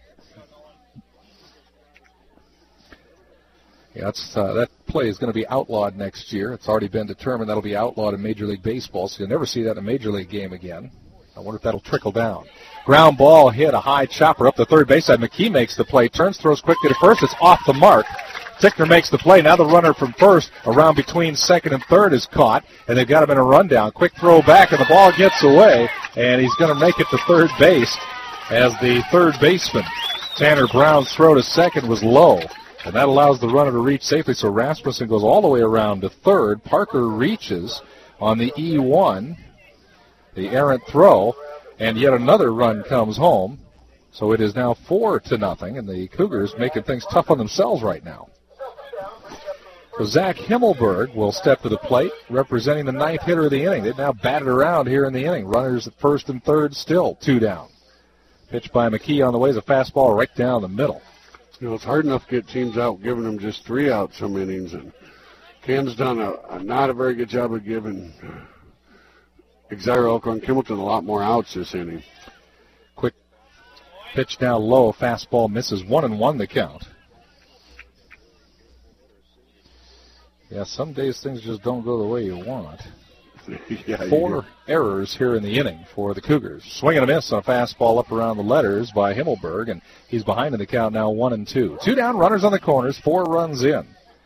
Yeah, that play is going to be outlawed next year. It's already been determined that'll be outlawed in Major League Baseball, so you'll never see that in a Major League game again. I wonder if that'll trickle down. Ground ball hit, a high chopper up the third base side. McKee makes the play, turns, throws quickly to first. It's off the mark. Tickner makes the play. Now the runner from first around between second and third is caught, and they've got him in a rundown. Quick throw back, and the ball gets away, and he's going to make it to third base as the third baseman, Tanner Brown's throw to second was low. And that allows the runner to reach safely, so Rasmussen goes all the way around to third. Parker reaches on the E1, the errant throw, and yet another run comes home. So it is now 4-0, and the Cougars making things tough on themselves right now. So Zach Himmelberg will step to the plate, representing the 9th hitter of the inning. They've now batted around here in the inning. Runners at first and third still 2 down. Pitch by McKee on the way is a fastball right down the middle. You know, it's hard enough to get teams out giving them just 3 outs some innings, and Cam's done not a very good job of giving Exira, Elkhorn, Kimballton a lot more outs this inning. Quick pitch down low, fastball misses. 1-1 the count. Yeah, some days things just don't go the way you want. Yeah, 4 errors here in the inning for the Cougars. Swing and a miss on a fastball up around the letters by Himmelberg, and he's behind in the count now 1-2. 2 down, runners on the corners, 4 runs in.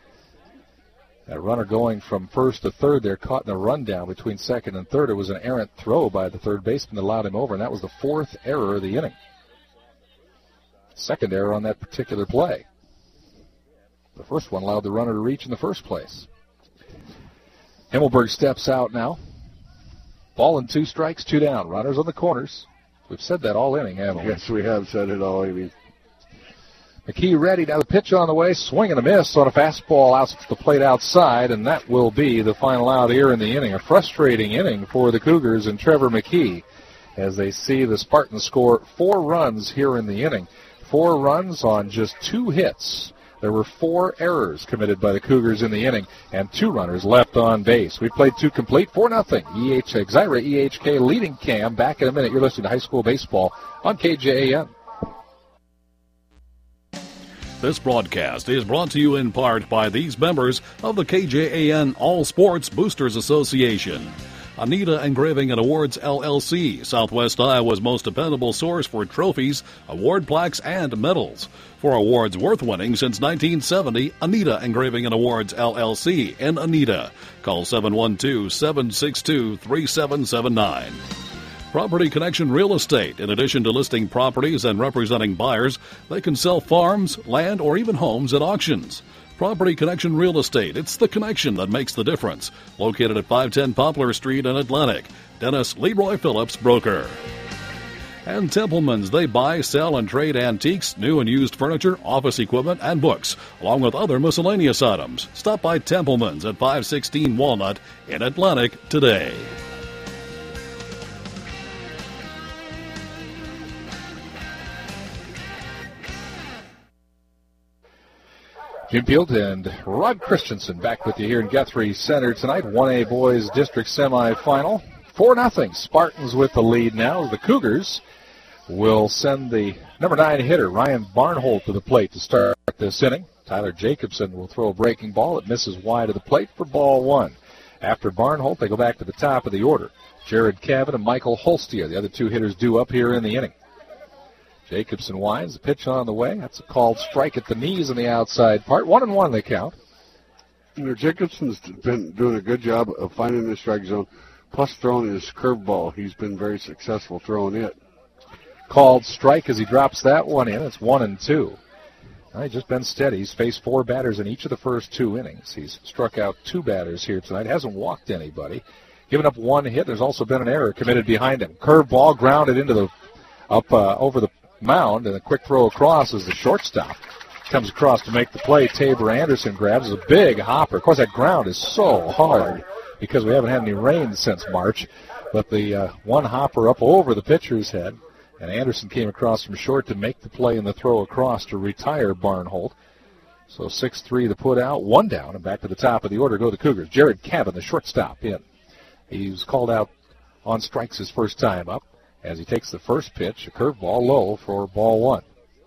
That runner going from first to third there, caught in a rundown between second and third. It was an errant throw by the third baseman that allowed him over, and that was the fourth error of the inning. Second error on that particular play. The first one allowed the runner to reach in the first place. Himmelberg steps out now. Ball and 2 strikes, 2 down. Runners on the corners. We've said that all inning, haven't we? Yes, we have said it all inning. McKee ready. Now the pitch on the way. Swing and a miss on a fastball out to the plate outside, and that will be the final out here in the inning. A frustrating inning for the Cougars and Trevor McKee as they see the Spartans score 4 runs here in the inning. 4 runs on just 2 hits. There were 4 errors committed by the Cougars in the inning and 2 runners left on base. We played 2 complete, 4-0. Exira EHK leading Cam. Back in a minute. You're listening to High School Baseball on KJAN. This broadcast is brought to you in part by these members of the KJAN All Sports Boosters Association. Anita Engraving and Awards, LLC, Southwest Iowa's most dependable source for trophies, award plaques, and medals. For awards worth winning since 1970, Anita Engraving and Awards, LLC in Anita. Call 712-762-3779. Property Connection Real Estate. In addition to listing properties and representing buyers, they can sell farms, land, or even homes at auctions. Property Connection Real Estate. It's the connection that makes the difference. Located at 510 Poplar Street in Atlantic. Dennis Leroy Phillips, broker. And Templeman's. They buy, sell, and trade antiques, new and used furniture, office equipment, and books, along with other miscellaneous items. Stop by Templeman's at 516 Walnut in Atlantic today. Jim Field and Rod Christensen back with you here in Guthrie Center tonight. 1A Boys District Semifinal. 4-0. Spartans with the lead now. The Cougars will send the number 9 hitter, Ryan Barnholt, to the plate to start this inning. Tyler Jacobson will throw a breaking ball. It misses wide of the plate for ball 1. After Barnholt, they go back to the top of the order. Jared Cavan and Michael Holstia, the other 2 hitters, due up here in the inning. Jacobson winds, the pitch on the way. That's a called strike at the knees in the outside part. 1-1 they count. You know, Jacobson's been doing a good job of finding the strike zone, plus throwing his curveball. He's been very successful throwing it. Called strike as he drops that one in. It's 1-2. He's just been steady. He's faced 4 batters in each of the first 2 innings. He's struck out 2 batters here tonight. Hasn't walked anybody. Given up 1 hit. There's also been an error committed behind him. Curveball grounded into the over the mound, and a quick throw across as the shortstop comes across to make the play. Tabor Anderson grabs a big hopper. Of course, that ground is so hard because we haven't had any rain since March, but the one hopper up over the pitcher's head, and Anderson came across from short to make the play and the throw across to retire Barnholt. So 6-3 the put out, 1 down, and back to the top of the order go the Cougars. Jared Cavan, the shortstop, in. He was called out on strikes his first time up as he takes the first pitch, a curveball low for ball 1.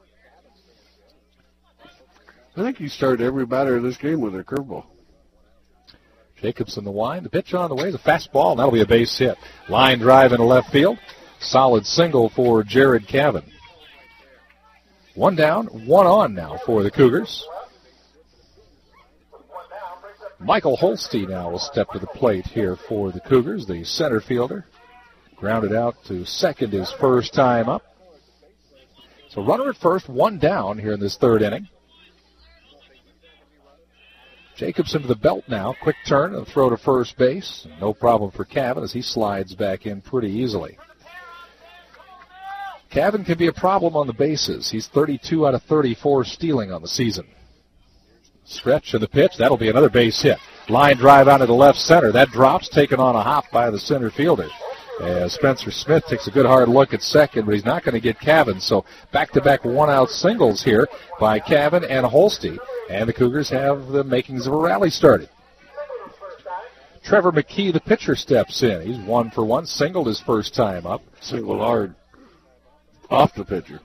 I think he started every batter of this game with a curveball. Jacobson the wind. The pitch on the way is a fastball, and that'll be a base hit. Line drive into left field. Solid single for Jared Cavan. 1 down, 1 on now for the Cougars. Michael Holstein now will step to the plate here for the Cougars, the center fielder. Grounded out to second his first time up. So runner at first, 1 down here in this 3rd inning. Jacobson to the belt now. Quick turn and throw to first base. No problem for Cavan as he slides back in pretty easily. Cavan can be a problem on the bases. He's 32 out of 34 stealing on the season. Stretch of the pitch. That'll be another base hit. Line drive out to the left center. That drops, taken on a hop by the center fielder. As Spencer Smith takes a good hard look at second, but he's not going to get Cavan. So back-to-back 1-out singles here by Cavan and Holstein. And the Cougars have the makings of a rally started. Trevor McKee, the pitcher, steps in. He's 1 for 1, singled his first time up. Singled hard off the pitcher.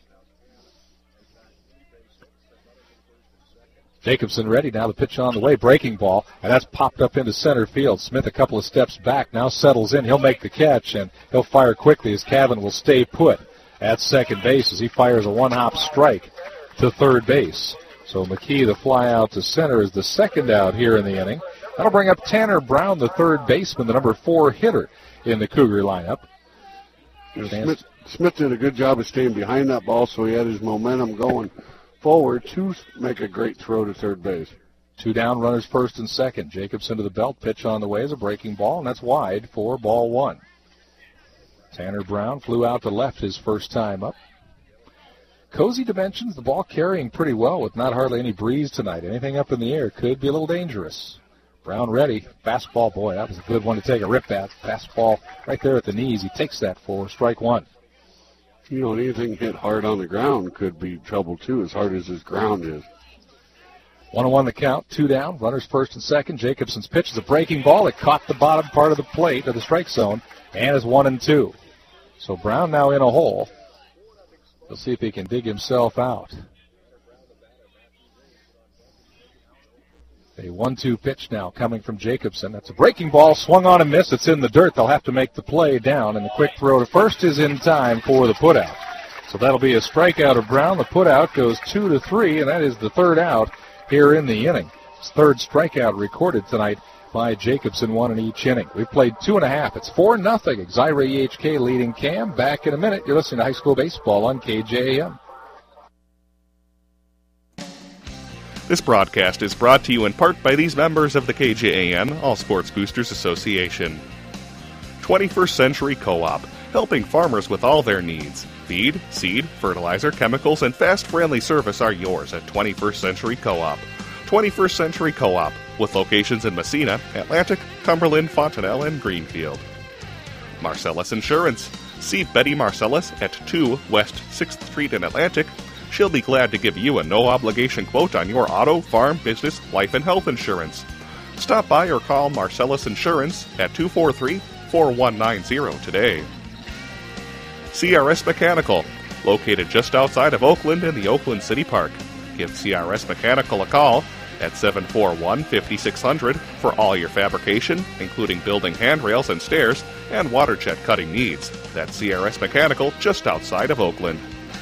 Jacobson ready now, the pitch on the way, breaking ball, and that's popped up into center field. Smith a couple of steps back, now settles in. He'll make the catch, and he'll fire quickly as Cavan will stay put at second base as he fires a 1-hop strike to third base. So McKee, the fly out to center, is the second out here in the inning. That'll bring up Tanner Brown, the third baseman, the number 4 hitter in the Cougar lineup. Smith did a good job of staying behind that ball, so he had his momentum going forward to make a great throw to third base. 2 down, runners first and second. Jacobson to the belt, pitch on the way is a breaking ball, and that's wide for ball 1. Tanner Brown flew out to left his first time up. Cozy dimensions, the ball carrying pretty well with not hardly any breeze tonight. Anything up in the air could be a little dangerous. Brown ready. Fastball, boy, that was a good one to take a rip at. Fastball right there at the knees. He takes that for strike 1. You know, anything hit hard on the ground could be trouble, too, as hard as his ground is. 1-1 the count, 2 down, runners first and second. Jacobson's pitch is a breaking ball. It caught the bottom part of the plate of the strike zone and is 1-2. So Brown now in a hole. We'll see if he can dig himself out. A 1-2 pitch now coming from Jacobson. That's a breaking ball, swung on and missed. It's in the dirt. They'll have to make the play down, and the quick throw to first is in time for the putout. So that'll be a strikeout of Brown. The putout goes 2-3, and that is the third out here in the inning. His third strikeout recorded tonight by Jacobson, 1 in each inning. We've played 2.5. It's 4-0. Exira EHK leading Cam. Back in a minute. You're listening to high school baseball on KJAM. This broadcast is brought to you in part by these members of the KJAN All Sports Boosters Association. 21st Century Co-op, helping farmers with all their needs. Feed, seed, fertilizer, chemicals, and fast, friendly service are yours at 21st Century Co-op. 21st Century Co-op, with locations in Messina, Atlantic, Cumberland, Fontanelle, and Greenfield. Marcellus Insurance. See Betty Marcellus at 2 West 6th Street in Atlantic. She'll be glad to give you a no-obligation quote on your auto, farm, business, life, and health insurance. Stop by or call Marcellus Insurance at 243-4190 today. CRS Mechanical, located just outside of Oakland in the Oakland City Park. Give CRS Mechanical a call at 741-5600 for all your fabrication, including building handrails and stairs, and water jet cutting needs. That's CRS Mechanical just outside of Oakland.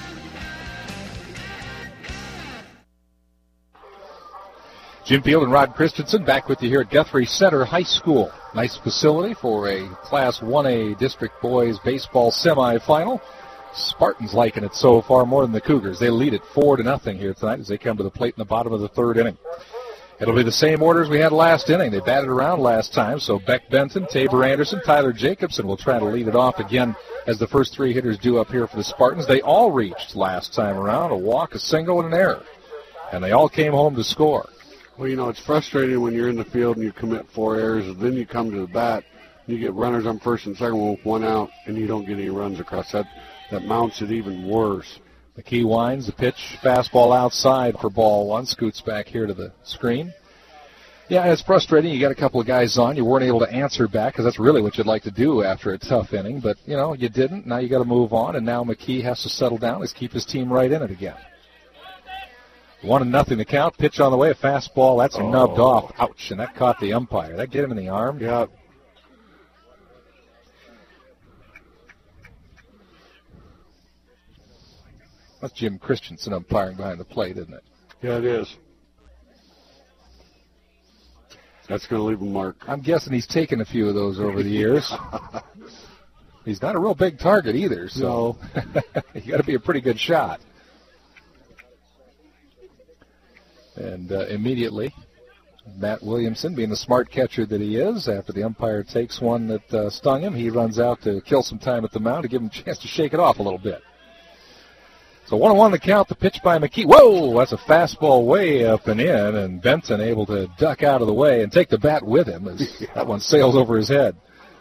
Jim Field and Rod Christensen back with you here at Guthrie Center High School. Nice facility for a Class 1A District Boys Baseball semifinal. Spartans liking it so far more than the Cougars. They lead it 4-0 here tonight as they come to the plate in the bottom of the third inning. It'll be the same orders we had last inning. They batted around last time, so Beck Benton, Tabor Anderson, Tyler Jacobson will try to lead it off again as the first 3 hitters do up here for the Spartans. They all reached last time around, a walk, a single, and an error. And they all came home to score. Well, you know, it's frustrating when you're in the field and you commit 4 errors, and then you come to the bat, and you get runners on first and second with 1 out, and you don't get any runs across. That mounts it even worse. McKee winds the pitch, fastball outside for ball 1, scoots back here to the screen. Yeah, it's frustrating. You got a couple of guys on. You weren't able to answer back because that's really what you'd like to do after a tough inning. But, you know, you didn't. Now you got to move on, and now McKee has to settle down. Let's keep his team right in it again. 1-0 the count. Pitch on the way. A fastball. That's nubbed off. Ouch. And that caught the umpire. That get him in the arm? Yeah. That's Jim Christensen umpiring behind the plate, isn't it? Yeah, it is. That's going to leave a mark. I'm guessing he's taken a few of those over the years. He's not a real big target either, so you got to be a pretty good shot. And immediately, Matt Williamson, being the smart catcher that he is, after the umpire takes one that stung him, he runs out to kill some time at the mound to give him a chance to shake it off a little bit. So 1-1 the count, the pitch by McKee. Whoa, that's a fastball way up and in, and Benton able to duck out of the way and take the bat with him as that one sails over his head.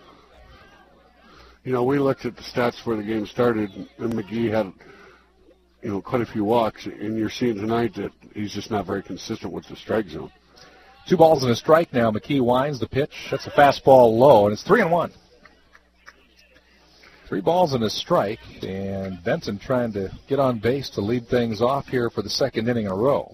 You know, we looked at the stats before the game started, and McGee had, you know, quite a few walks, and you're seeing tonight that he's just not very consistent with the strike zone. 2 balls and a strike now. McKee winds the pitch. That's a fastball low, and it's 3-1. 3 balls and a strike, and Benton trying to get on base to lead things off here for the second inning in a row.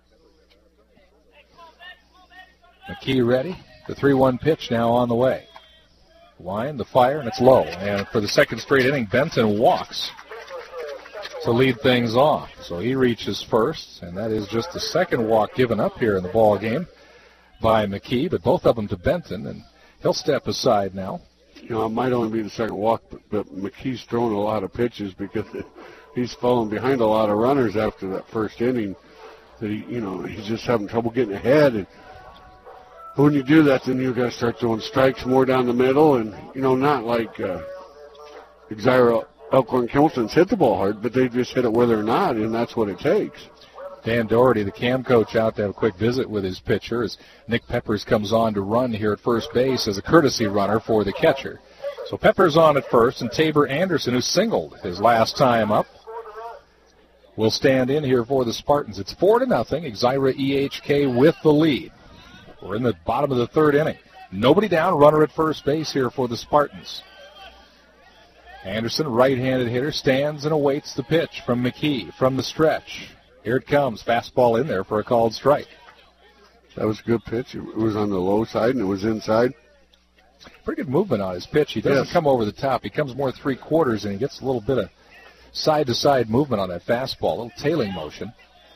McKee ready. The 3-1 pitch now on the way. Wind, the fire, and it's low. And for the second straight inning, Benton walks. to lead things off. So he reaches first, and that is just the second walk given up here in the ball game by McKee, but both of them to Benton, and he'll step aside now. You know, it might only be the second walk, but McKee's thrown a lot of pitches because he's fallen behind a lot of runners after that first inning. That he's just having trouble getting ahead, and when you do that, then you've got to start throwing strikes more down the middle, and not like Exira, Elkhorn, Kimballton's hit the ball hard, but they just hit it where they're not, and that's what it takes. Dan Doherty, the CAM coach, out to have a quick visit with his pitcher as Nick Peppers comes on to run here at first base as a courtesy runner for the catcher. So Peppers on at first, and Tabor Anderson, who singled his last time up, will stand in here for the Spartans. It's 4-0. Exira EHK with the lead. We're in the bottom of the third inning. Nobody down, runner at first base here for the Spartans. Anderson, right-handed hitter, stands and awaits the pitch from McKee from the stretch. Here it comes, fastball in there for a called strike. That was a good pitch. It was on the low side, and it was inside. Pretty good movement on his pitch. He doesn't come over the top. He comes more three-quarters, and he gets a little bit of side-to-side movement on that fastball, a little tailing motion.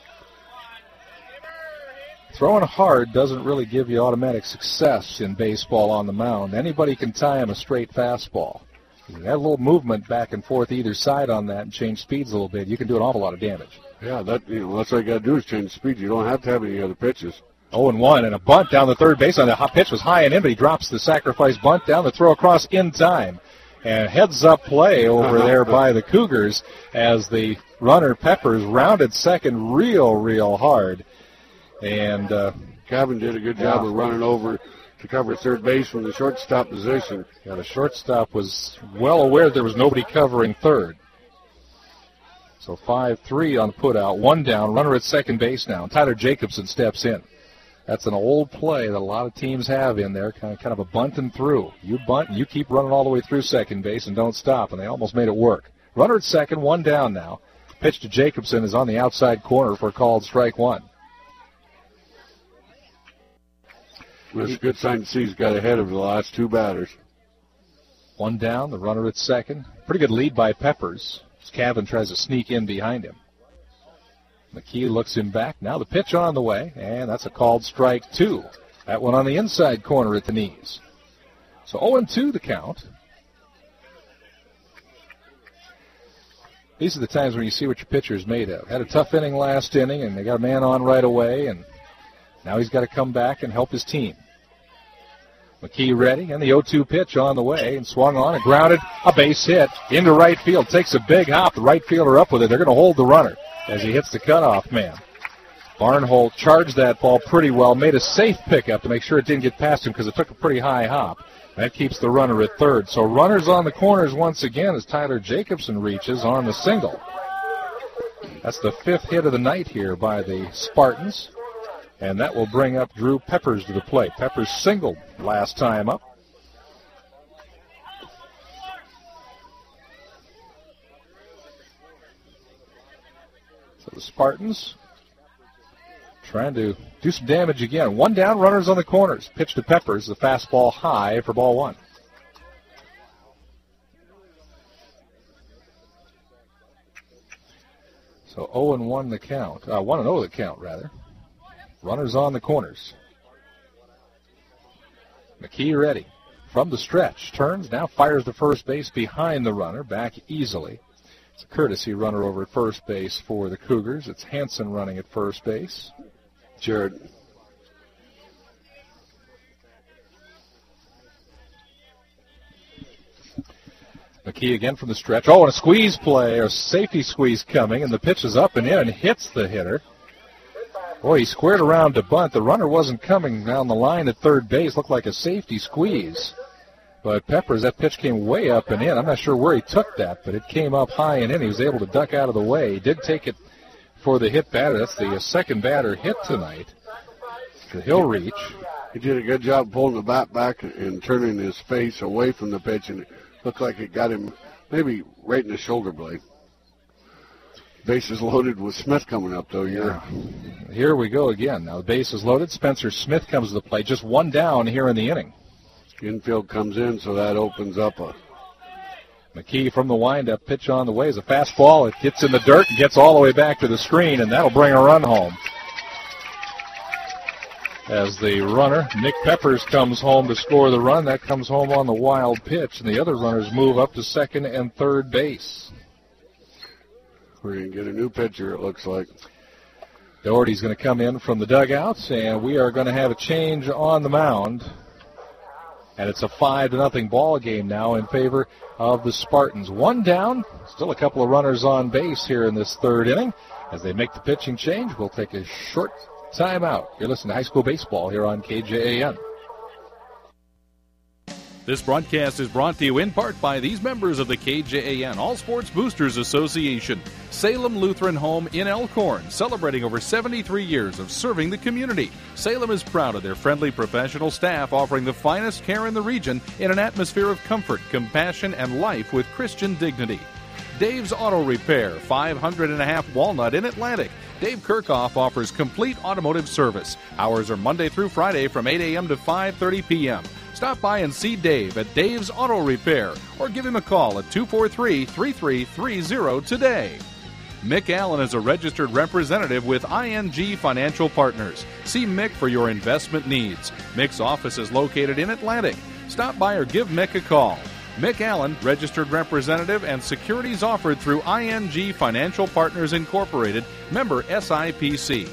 Throwing hard doesn't really give you automatic success in baseball on the mound. Anybody can time a straight fastball. You have a little movement back and forth either side on that and change speeds a little bit. You can do an awful lot of damage. Yeah, that's what you got to do is change speed. You don't have to have any other pitches. 0-1, and a bunt down the third base. On the pitch was high and in, but he drops the sacrifice bunt down, the throw across in time. And heads-up play over there by the Cougars as the runner Peppers rounded second real hard. And Gavin did a good job of running over to cover third base from the shortstop position. Yeah, the shortstop was well aware there was nobody covering third. So 5-3 on the putout, one down, runner at second base now. Tyler Jacobson steps in. That's an old play that a lot of teams have in there, kind of a bunt and through. You bunt and you keep running all the way through second base and don't stop, and they almost made it work. Runner at second, one down now. Pitch to Jacobson is on the outside corner for a called strike one. That's a good sign to see he's got ahead of the last two batters. One down, the runner at second. Pretty good lead by Peppers. Cavan tries to sneak in behind him. McKee looks him back. Now the pitch on the way, and that's a called strike two. That one on the inside corner at the knees. So 0-2 the count. These are the times when you see what your pitcher's made of. Had a tough inning last inning, and they got a man on right away, and now he's got to come back and help his team. McKee ready, and the 0-2 pitch on the way, and swung on and grounded, a base hit into right field. Takes a big hop, the right fielder up with it. They're going to hold the runner as he hits the cutoff man. Barnholt charged that ball pretty well, made a safe pickup to make sure it didn't get past him because it took a pretty high hop. That keeps the runner at third. So runners on the corners once again as Tyler Jacobson reaches on the single. That's the fifth hit of the night here by the Spartans. And that will bring up Drew Peppers to the plate. Peppers singled last time up. So the Spartans trying to do some damage again. One down, runners on the corners. Pitch to Peppers, the fastball high for ball one. So 0-1 the count. 1-0 the count, rather. Runners on the corners. McKee ready. From the stretch. Turns, now fires to first base behind the runner. Back easily. It's a courtesy runner over at first base for the Cougars. It's Hanson running at first base. Jared. McKee again from the stretch. Oh, and a squeeze play, or safety squeeze coming, and the pitch is up and in and hits the hitter. Boy, he squared around to bunt. The runner wasn't coming down the line at third base. Looked like a safety squeeze. But Peppers, that pitch came way up and in. I'm not sure where he took that, but it came up high and in. He was able to duck out of the way. He did take it for the hit batter. That's the second batter hit tonight. So he'll reach. He did a good job pulling the bat back and turning his face away from the pitch, and it looked like it got him maybe right in the shoulder blade. Bases loaded with Smith coming up, though. Yeah. Here we go again. Now the base is loaded. Spencer Smith comes to the plate. Just one down here in the inning. Infield comes in, so that opens up McKee from the windup, pitch on the way is a fastball. It gets in the dirt and gets all the way back to the screen, and that'll bring a run home. As the runner, Nick Peppers, comes home to score the run. That comes home on the wild pitch, and the other runners move up to second and third base. We're going to get a new pitcher, it looks like. Doherty's going to come in from the dugouts, and we are going to have a change on the mound. And it's a 5-0 ball game now in favor of the Spartans. One down, still a couple of runners on base here in this third inning. As they make the pitching change, we'll take a short timeout. You're listening to high school baseball here on KJAN. This broadcast is brought to you in part by these members of the KJAN All Sports Boosters Association. Salem Lutheran Home in Elkhorn, celebrating over 73 years of serving the community. Salem is proud of their friendly professional staff offering the finest care in the region in an atmosphere of comfort, compassion, and life with Christian dignity. Dave's Auto Repair, 500 Walnut in Atlantic. Dave Kirchhoff offers complete automotive service. Hours are Monday through Friday from 8 a.m. to 5:30 p.m. Stop by and see Dave at Dave's Auto Repair or give him a call at 243-3330 today. Mick Allen is a registered representative with ING Financial Partners. See Mick for your investment needs. Mick's office is located in Atlantic. Stop by or give Mick a call. Mick Allen, registered representative, and securities offered through ING Financial Partners Incorporated, member SIPC.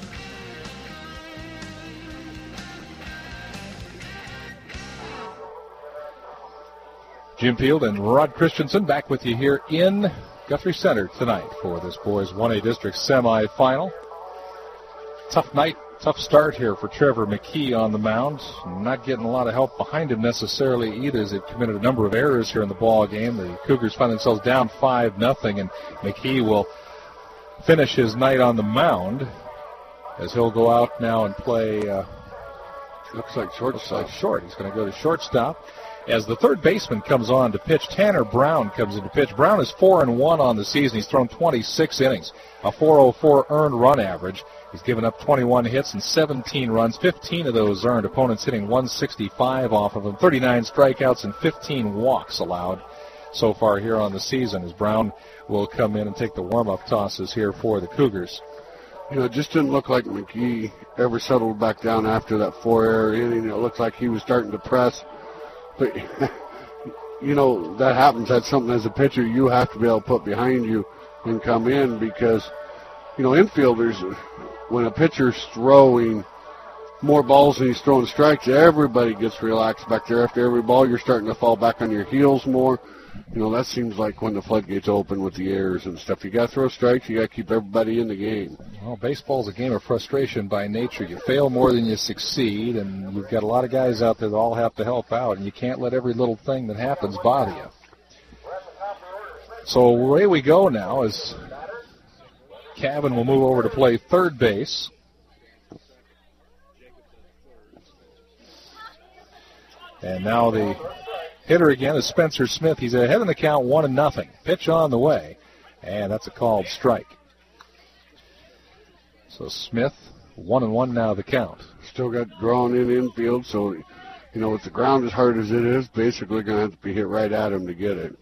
Jim Field and Rod Christensen back with you here in Guthrie Center tonight for this boys 1A district semifinal. Tough night, tough start here for Trevor McKee on the mound. Not getting a lot of help behind him necessarily either, as they've committed a number of errors here in the ball game. The Cougars find themselves down 5-0, and McKee will finish his night on the mound as he'll go out now and play. Looks like shortstop. He's going to go to shortstop. As the third baseman comes on to pitch, Tanner Brown comes in to pitch. Brown is 4-1 on the season. He's thrown 26 innings, a 4.04 earned run average. He's given up 21 hits and 17 runs, 15 of those earned. Opponents hitting 165 off of him, 39 strikeouts and 15 walks allowed so far here on the season, as Brown will come in and take the warm-up tosses here for the Cougars. You know, it just didn't look like McKee ever settled back down after that 4-error inning. It looked like he was starting to press. But, you know, that happens. That's something as a pitcher you have to be able to put behind you and come in because, you know, infielders, when a pitcher's throwing more balls than he's throwing strikes, everybody gets relaxed back there. After every ball, you're starting to fall back on your heels more. You know, that seems like when the floodgates open with the errors and stuff. You got to throw strikes. You got to keep everybody in the game. Well, baseball's a game of frustration by nature. You fail more than you succeed, and you've got a lot of guys out there that all have to help out, and you can't let every little thing that happens bother you. So away we go now as Cavan will move over to play third base. And now the hitter again is Spencer Smith. He's ahead in the count 1-0. Pitch on the way, and that's a called strike. So Smith, 1-1 now the count. Still got drawn in infield, so, you know, with the ground as hard as it is, basically going to have to be hit right at him to get it.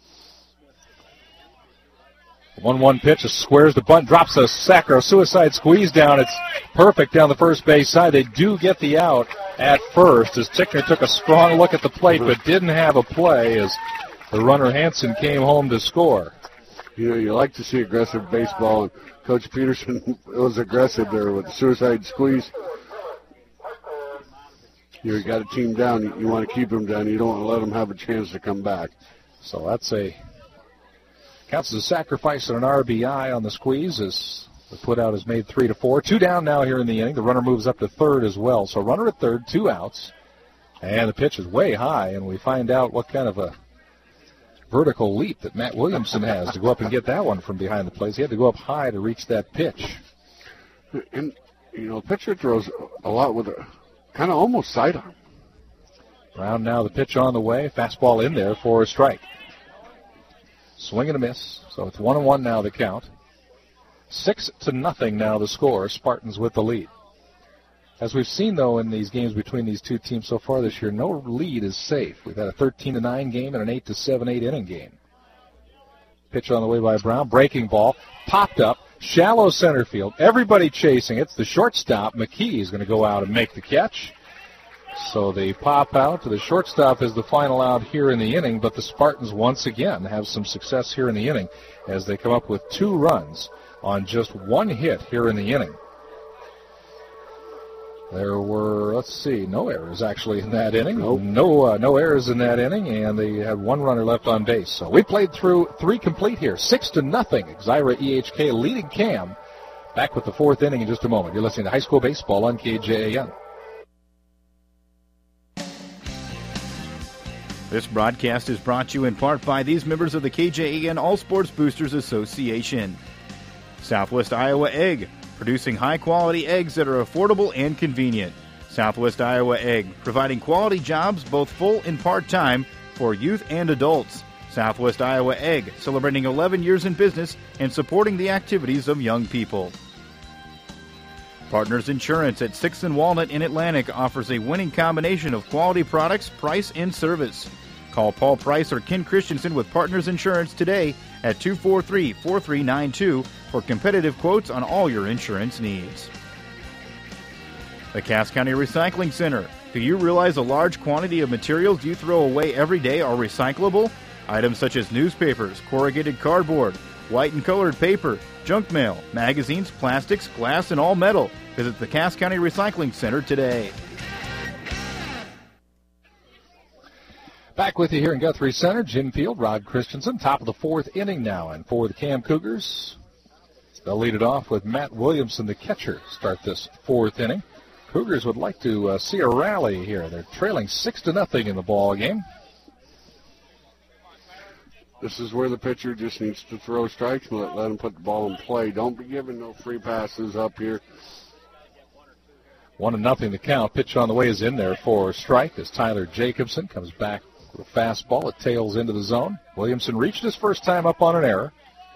1-1 pitch, squares the bunt, drops a sacker, a suicide squeeze down. It's perfect down the first base side. They do get the out at first as Tickner took a strong look at the plate but didn't have a play as the runner Hansen came home to score. You know, you like to see aggressive baseball, and Coach Peterson was aggressive there with the suicide squeeze. You got a team down. You want to keep them down. You don't want to let them have a chance to come back. So that's counts as a sacrifice and an RBI on the squeeze as the put out is made 3-4. 2 down now here in the inning. The runner moves up to third as well. So runner at third, 2 outs. And the pitch is way high, and we find out what kind of a vertical leap that Matt Williamson has to go up and get that one from behind the plate. He had to go up high to reach that pitch. And, you know, the pitcher throws a lot with a kind of almost sidearm. Brown now the pitch on the way. Fastball in there for a strike. Swing and a miss. So it's 1-1 now the count. 6-0 now the score. Spartans with the lead. As we've seen, though, in these games between these two teams so far this year, no lead is safe. We've had a 13-9 game and an 8-7 8-inning game. Pitch on the way by Brown. Breaking ball. Popped up. Shallow center field. Everybody chasing it. It's the shortstop. McKee is going to go out and make the catch. So they pop out to the shortstop as the final out here in the inning, but the Spartans once again have some success here in the inning as they come up with 2 runs on just 1 hit here in the inning. There were, no errors actually in that inning. Nope. No errors in that inning, and they had 1 runner left on base. So we played through 3 complete here, 6-0. Exira EHK leading Cam. Back with the 4th inning in just a moment. You're listening to High School Baseball on KJAN. This broadcast is brought to you in part by these members of the KJAN All Sports Boosters Association. Southwest Iowa Egg, producing high-quality eggs that are affordable and convenient. Southwest Iowa Egg, providing quality jobs both full and part-time for youth and adults. Southwest Iowa Egg, celebrating 11 years in business and supporting the activities of young people. Partners Insurance at 6th and Walnut in Atlantic offers a winning combination of quality products, price, and service. Call Paul Price or Ken Christensen with Partners Insurance today at 243-4392 for competitive quotes on all your insurance needs. The Cass County Recycling Center. Do you realize a large quantity of materials you throw away every day are recyclable? Items such as newspapers, corrugated cardboard, white and colored paper, junk mail, magazines, plastics, glass, and all metal. Visit the Cass County Recycling Center today. Back with you here in Guthrie Center, Jim Field, Rod Christensen, top of the 4th inning now. And for the Cam Cougars, they'll lead it off with Matt Williamson, the catcher, start this 4th inning. Cougars would like to see a rally here. They're trailing 6-0 in the ball game. This is where the pitcher just needs to throw strikes and let him put the ball in play. Don't be giving no free passes up here. 1-0 the count. Pitch on the way is in there for a strike as Tyler Jacobson comes back with a fastball. It tails into the zone. Williamson reached his first time up on an error.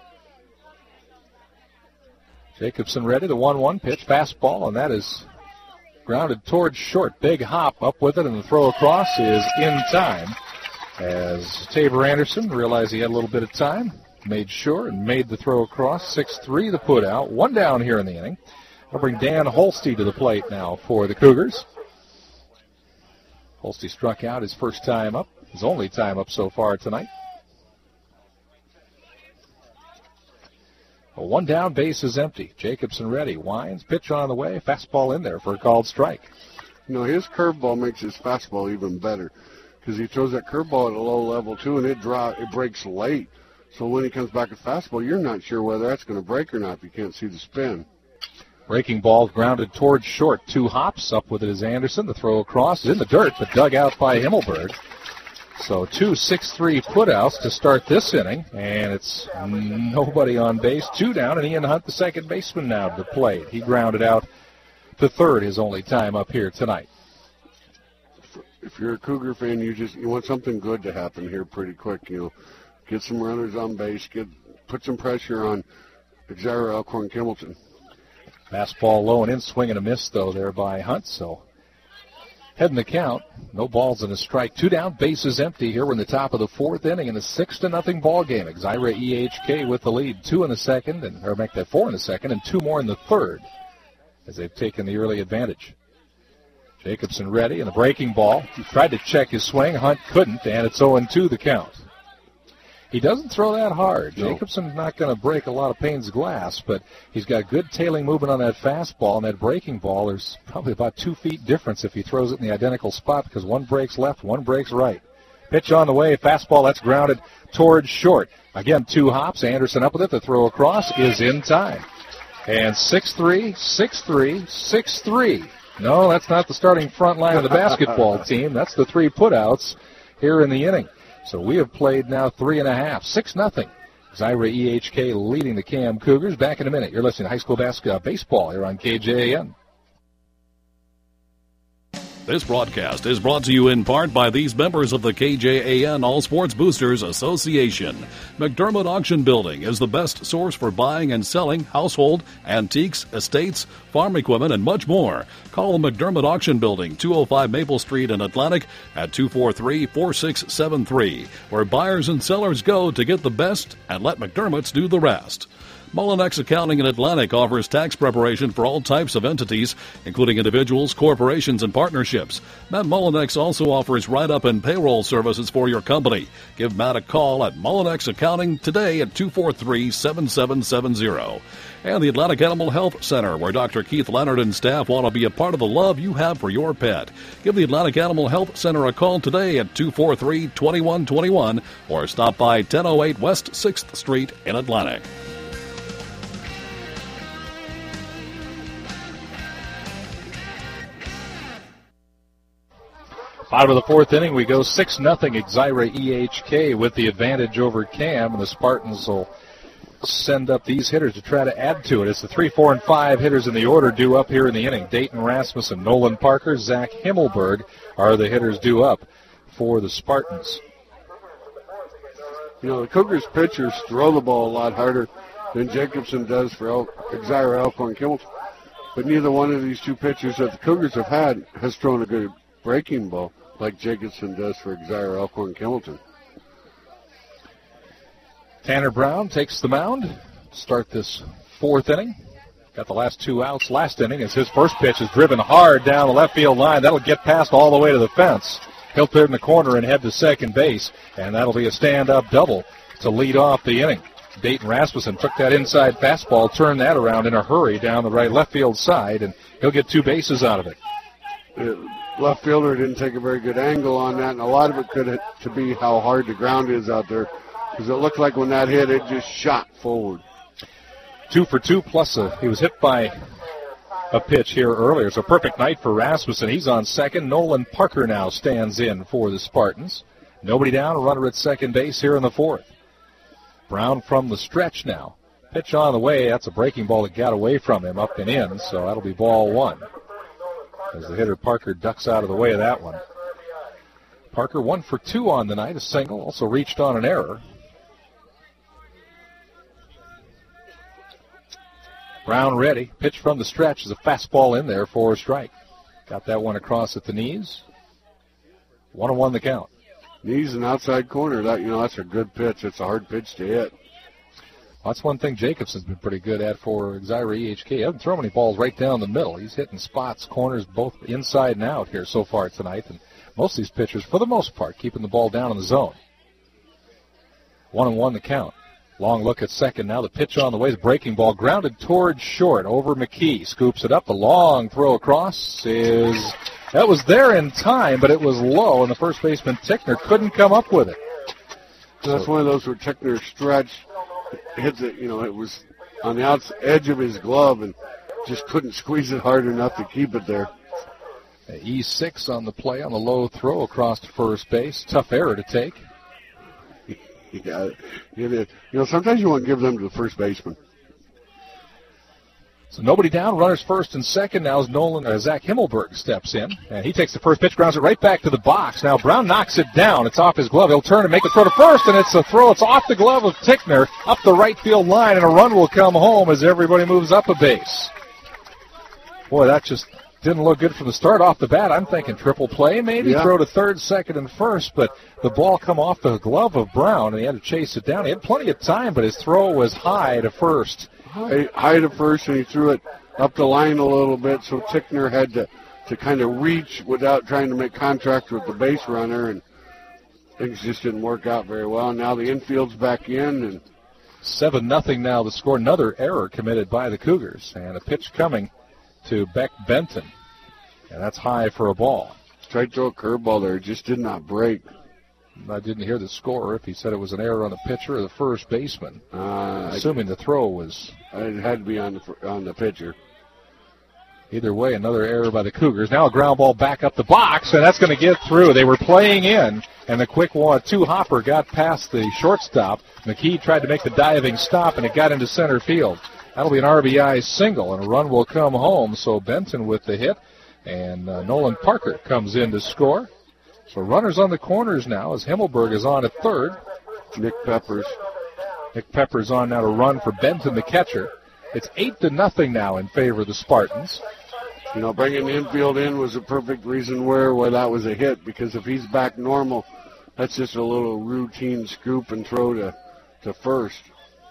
Jacobson ready. The 1-1 pitch, fastball, and that is grounded towards short. Big hop up with it, and the throw across is in time. As Tabor Anderson realized he had a little bit of time, made sure and made the throw across. 6-3 the put out. 1 down here in the inning. I'll bring Dan Holste to the plate now for the Cougars. Holste struck out his first time up, his only time up so far tonight. A 1 down, base is empty. Jacobson ready. Winds, pitch on the way, fastball in there for a called strike. You know, his curveball makes his fastball even better because he throws that curveball at a low level, too, and it breaks late. So when he comes back with fastball, you're not sure whether that's going to break or not if you can't see the spin. Breaking ball grounded towards short. 2 hops. Up with it is Anderson. The throw across is in the dirt, but dug out by Himmelberg. So 2 6-3 putouts to start this inning, and it's nobody on base. 2 down, and Ian Hunt, the second baseman, now to the plate. He grounded out to third, his only time up here tonight. If you're a Cougar fan, you want something good to happen here pretty quick. You know, get some runners on base, put some pressure on Exira Elkhorn Kimballton. Fastball low and in, swing and a miss, though, there by Hunt. So heading the count, no balls and a strike. 2 down, bases empty here. We're in the top of the 4th inning in a 6-0 ball game. Exira EHK with the lead. 2 in the second, or make that 4 in the second, and 2 more in the third as they've taken the early advantage. Jacobson ready, and the breaking ball. He tried to check his swing. Hunt couldn't, and it's 0-2 the count. He doesn't throw that hard. No. Jacobson's not going to break a lot of Payne's glass, but he's got good tailing movement on that fastball, and that breaking ball, there's probably about 2 feet difference if he throws it in the identical spot because one breaks left, one breaks right. Pitch on the way, fastball, that's grounded towards short. Again, 2 hops, Anderson up with it. The throw across is in time. And 6-3, 6-3, 6-3. No, that's not the starting front line of the basketball team. That's the 3 putouts here in the inning. So we have played now 3.5, 6-0. Exira EHK leading the Cam Cougars. Back in a minute. You're listening to High School Baseball here on KJAN. This broadcast is brought to you in part by these members of the KJAN All Sports Boosters Association. McDermott Auction Building is the best source for buying and selling household, antiques, estates, farm equipment, and much more. Call the McDermott Auction Building, 205 Maple Street in Atlantic at 243-4673, where buyers and sellers go to get the best and let McDermott's do the rest. Mullinex Accounting in Atlantic offers tax preparation for all types of entities, including individuals, corporations, and partnerships. Matt Mullinex also offers write-up and payroll services for your company. Give Matt a call at Mullinex Accounting today at 243-7770. And the Atlantic Animal Health Center, where Dr. Keith Leonard and staff want to be a part of the love you have for your pet. Give the Atlantic Animal Health Center a call today at 243-2121 or stop by 1008 West 6th Street in Atlantic. Bottom of the fourth inning, we go 6-0 Exira EHK with the advantage over Cam, and the Spartans will send up these hitters to try to add to it. It's the 3, 4, and 5 hitters in the order due up here in the inning. Dayton Rasmussen, Nolan Parker, Zach Himmelberg are the hitters due up for the Spartans. You know, the Cougars pitchers throw the ball a lot harder than Jacobson does for Exira Elkhorn Kimmel, but neither one of these two pitchers that the Cougars have had has thrown a good breaking ball like Jacobson does for Exira Elkhorn Kimmel. Tanner Brown takes the mound to start this fourth inning. Got the last two outs last inning as his first pitch is driven hard down the left field line. That'll get past all the way to the fence. He'll turn the corner and head to second base, and that'll be a stand-up double to lead off the inning. Dayton Rasmussen took that inside fastball, turned that around in a hurry down the right left field side, and he'll get 2 bases out of it. Left fielder didn't take a very good angle on that, and a lot of it could to be how hard the ground is out there, because it looked like when that hit, it just shot forward. 2 for 2, plus he was hit by a pitch here earlier. So perfect night for Rasmussen. He's on second. Nolan Parker now stands in for the Spartans. Nobody down, a runner at second base here in the fourth. Brown from the stretch now. Pitch on the way. That's a breaking ball that got away from him up and in, so that'll be ball 1. As the hitter Parker ducks out of the way of that one. Parker 1 for 2 on the night, a single, also reached on an error. Brown ready. Pitch from the stretch is a fastball in there for a strike. Got that one across at the knees. 1-1 the count. Knees and outside corner. That's a good pitch. It's a hard pitch to hit. That's one thing Jacobson's been pretty good at for Exira EHK. He hasn't thrown any balls right down the middle. He's hitting spots, corners, both inside and out here so far tonight. And most of these pitchers, for the most part, keeping the ball down in the zone. 1-1 the count. Long look at second. Now the pitch on the way is breaking ball. Grounded towards short over McKee. Scoops it up. The long throw across that was there in time, but it was low, and the first baseman Tickner couldn't come up with it. So that's one of those where Tickner stretched. Hits it, it was on the edge of his glove and just couldn't squeeze it hard enough to keep it there. E6 on the play on the low throw across to first base. Tough error to take. Yeah, sometimes you want to give them to the first baseman. So nobody down, runners first and second. Now as Zach Himmelberg steps in, and he takes the first pitch, grounds it right back to the box. Now Brown knocks it down. It's off his glove. He'll turn and make a throw to first, and it's a throw. It's off the glove of Tickner, up the right field line, and a run will come home as everybody moves up a base. Boy, that just didn't look good from the start off the bat. I'm thinking triple play, maybe throw to third, second, and first, but the ball come off the glove of Brown, and he had to chase it down. He had plenty of time, but his throw was high to first. High to first, and he threw it up the line a little bit, so Tickner had to kind of reach without trying to make contact with the base runner, and things just didn't work out very well. Now the infield's back in, and 7-0 now the score. Another error committed by the Cougars, and a pitch coming to Beck Benton, and that's high for a ball. Tried to throw a curveball there, it just did not break. I didn't hear the scorer if he said it was an error on the pitcher or the first baseman. Assuming the throw was. It had to be on the pitcher. Either way, another error by the Cougars. Now a ground ball back up the box, and that's going to get through. They were playing in, and the quick 1-2 hopper got past the shortstop. McKee tried to make the diving stop, and it got into center field. That'll be an RBI single, and a run will come home. So Benton with the hit. And Nolan Parker comes in to score. So runners on the corners now as Himmelberg is on at third. Nick Peppers on now to run for Benton, the catcher. It's 8-0 now in favor of the Spartans. You know, bringing the infield in was a perfect reason where that was a hit, because if he's back normal, that's just a little routine scoop and throw to first.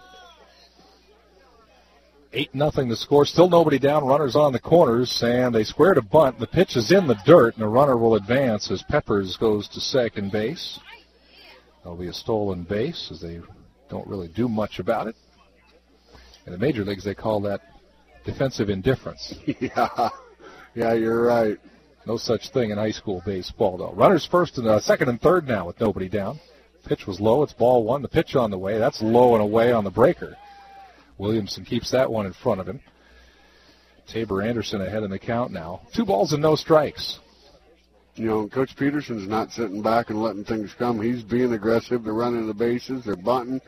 8-0 the score. Still nobody down. Runners on the corners, and they squared a bunt. The pitch is in the dirt, and the runner will advance as Peppers goes to second base. There'll be a stolen base, as they don't really do much about it. In the major leagues, they call that defensive indifference. Yeah, you're right. No such thing in high school baseball, though. Runners first and second and third now with nobody down. Pitch was low. It's ball one. The pitch on the way. That's low and away on the breaker. Williamson keeps that one in front of him. Tabor Anderson ahead in the count now. 2 balls and no strikes. You know, Coach Peterson's not sitting back and letting things come. He's being aggressive. They're running the bases. They're bunting.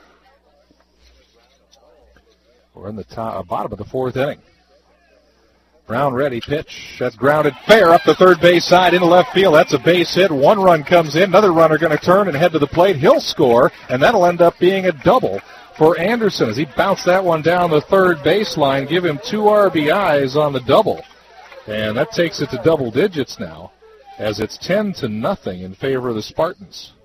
We're in the bottom of the 4th inning. Brown ready, pitch. That's grounded fair up the third base side into left field. That's a base hit. 1 run comes in. Another runner going to turn and head to the plate. He'll score, and that'll end up being a double for Anderson as he bounced that one down the third baseline. Give him 2 RBIs on the double. And that takes it to double digits now, as it's 10-0 in favor of the Spartans.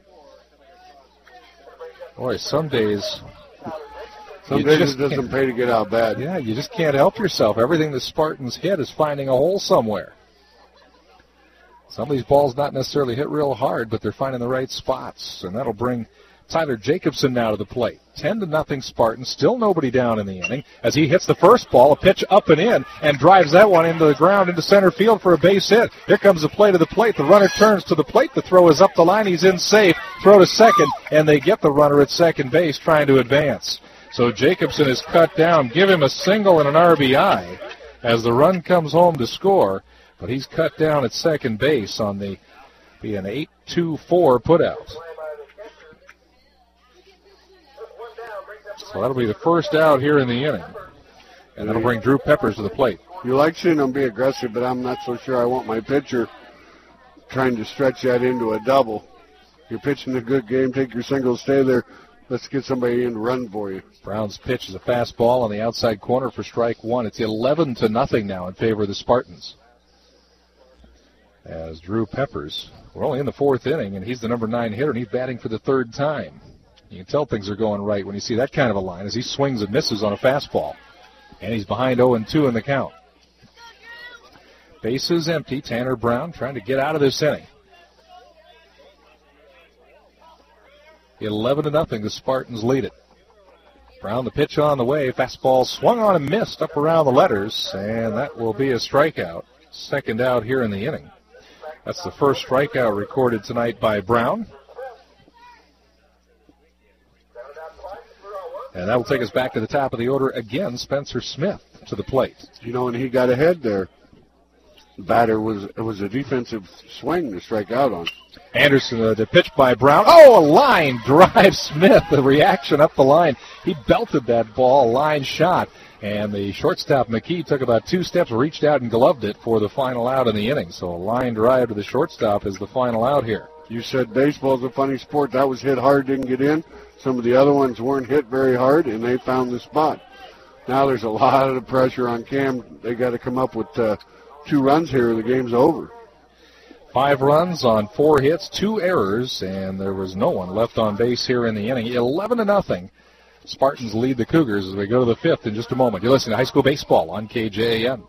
Boy, some days it doesn't pay to get out bad. Yeah, you just can't help yourself. Everything the Spartans hit is finding a hole somewhere. Some of these balls not necessarily hit real hard, but they're finding the right spots, and that'll bring Tyler Jacobson now to the plate. 10-0 Spartans, still nobody down in the inning as he hits the first ball, a pitch up and in, and drives that one into the ground into center field for a base hit. Here comes the play to the plate. The runner turns to the plate. The throw is up the line. He's in safe. Throw to second, and they get the runner at second base trying to advance. So Jacobson is cut down. Give him a single and an RBI as the run comes home to score, but he's cut down at second base on an 8-2-4 putout. So that'll be the first out here in the inning, and that'll bring Drew Peppers to the plate. You like seeing them be aggressive, but I'm not so sure I want my pitcher trying to stretch that into a double. You're pitching a good game. Take your single, stay there. Let's get somebody in to run for you. Brown's pitch is a fastball on the outside corner for strike one. It's 11-0 now in favor of the Spartans. As Drew Peppers, we're only in the 4th inning, and he's the number 9 hitter, and he's batting for the 3rd time. You can tell things are going right when you see that kind of a line as he swings and misses on a fastball. And he's behind 0-2 in the count. Bases empty. Tanner Brown trying to get out of this inning. 11-0, the Spartans lead it. Brown, the pitch on the way. Fastball swung on and missed up around the letters, and that will be a strikeout. Second out here in the inning. That's the first strikeout recorded tonight by Brown. And that will take us back to the top of the order again. Spencer Smith to the plate. You know, and he got ahead there. The batter it was a defensive swing to strike out on. Anderson, the pitch by Brown. Oh, a line drive Smith. The reaction up the line. He belted that ball, line shot. And the shortstop, McKee, took about 2 steps, reached out and gloved it for the final out in the inning. So a line drive to the shortstop is the final out here. You said baseball's a funny sport. That was hit hard, didn't get in. Some of the other ones weren't hit very hard, and they found the spot. Now there's a lot of pressure on Cam. They got to come up with 2 runs here, or the game's over. 5 runs on 4 hits, 2 errors, and there was no one left on base here in the inning. 11-0. Spartans lead the Cougars as we go to the 5th in just a moment. You're listening to High School Baseball on KJAN.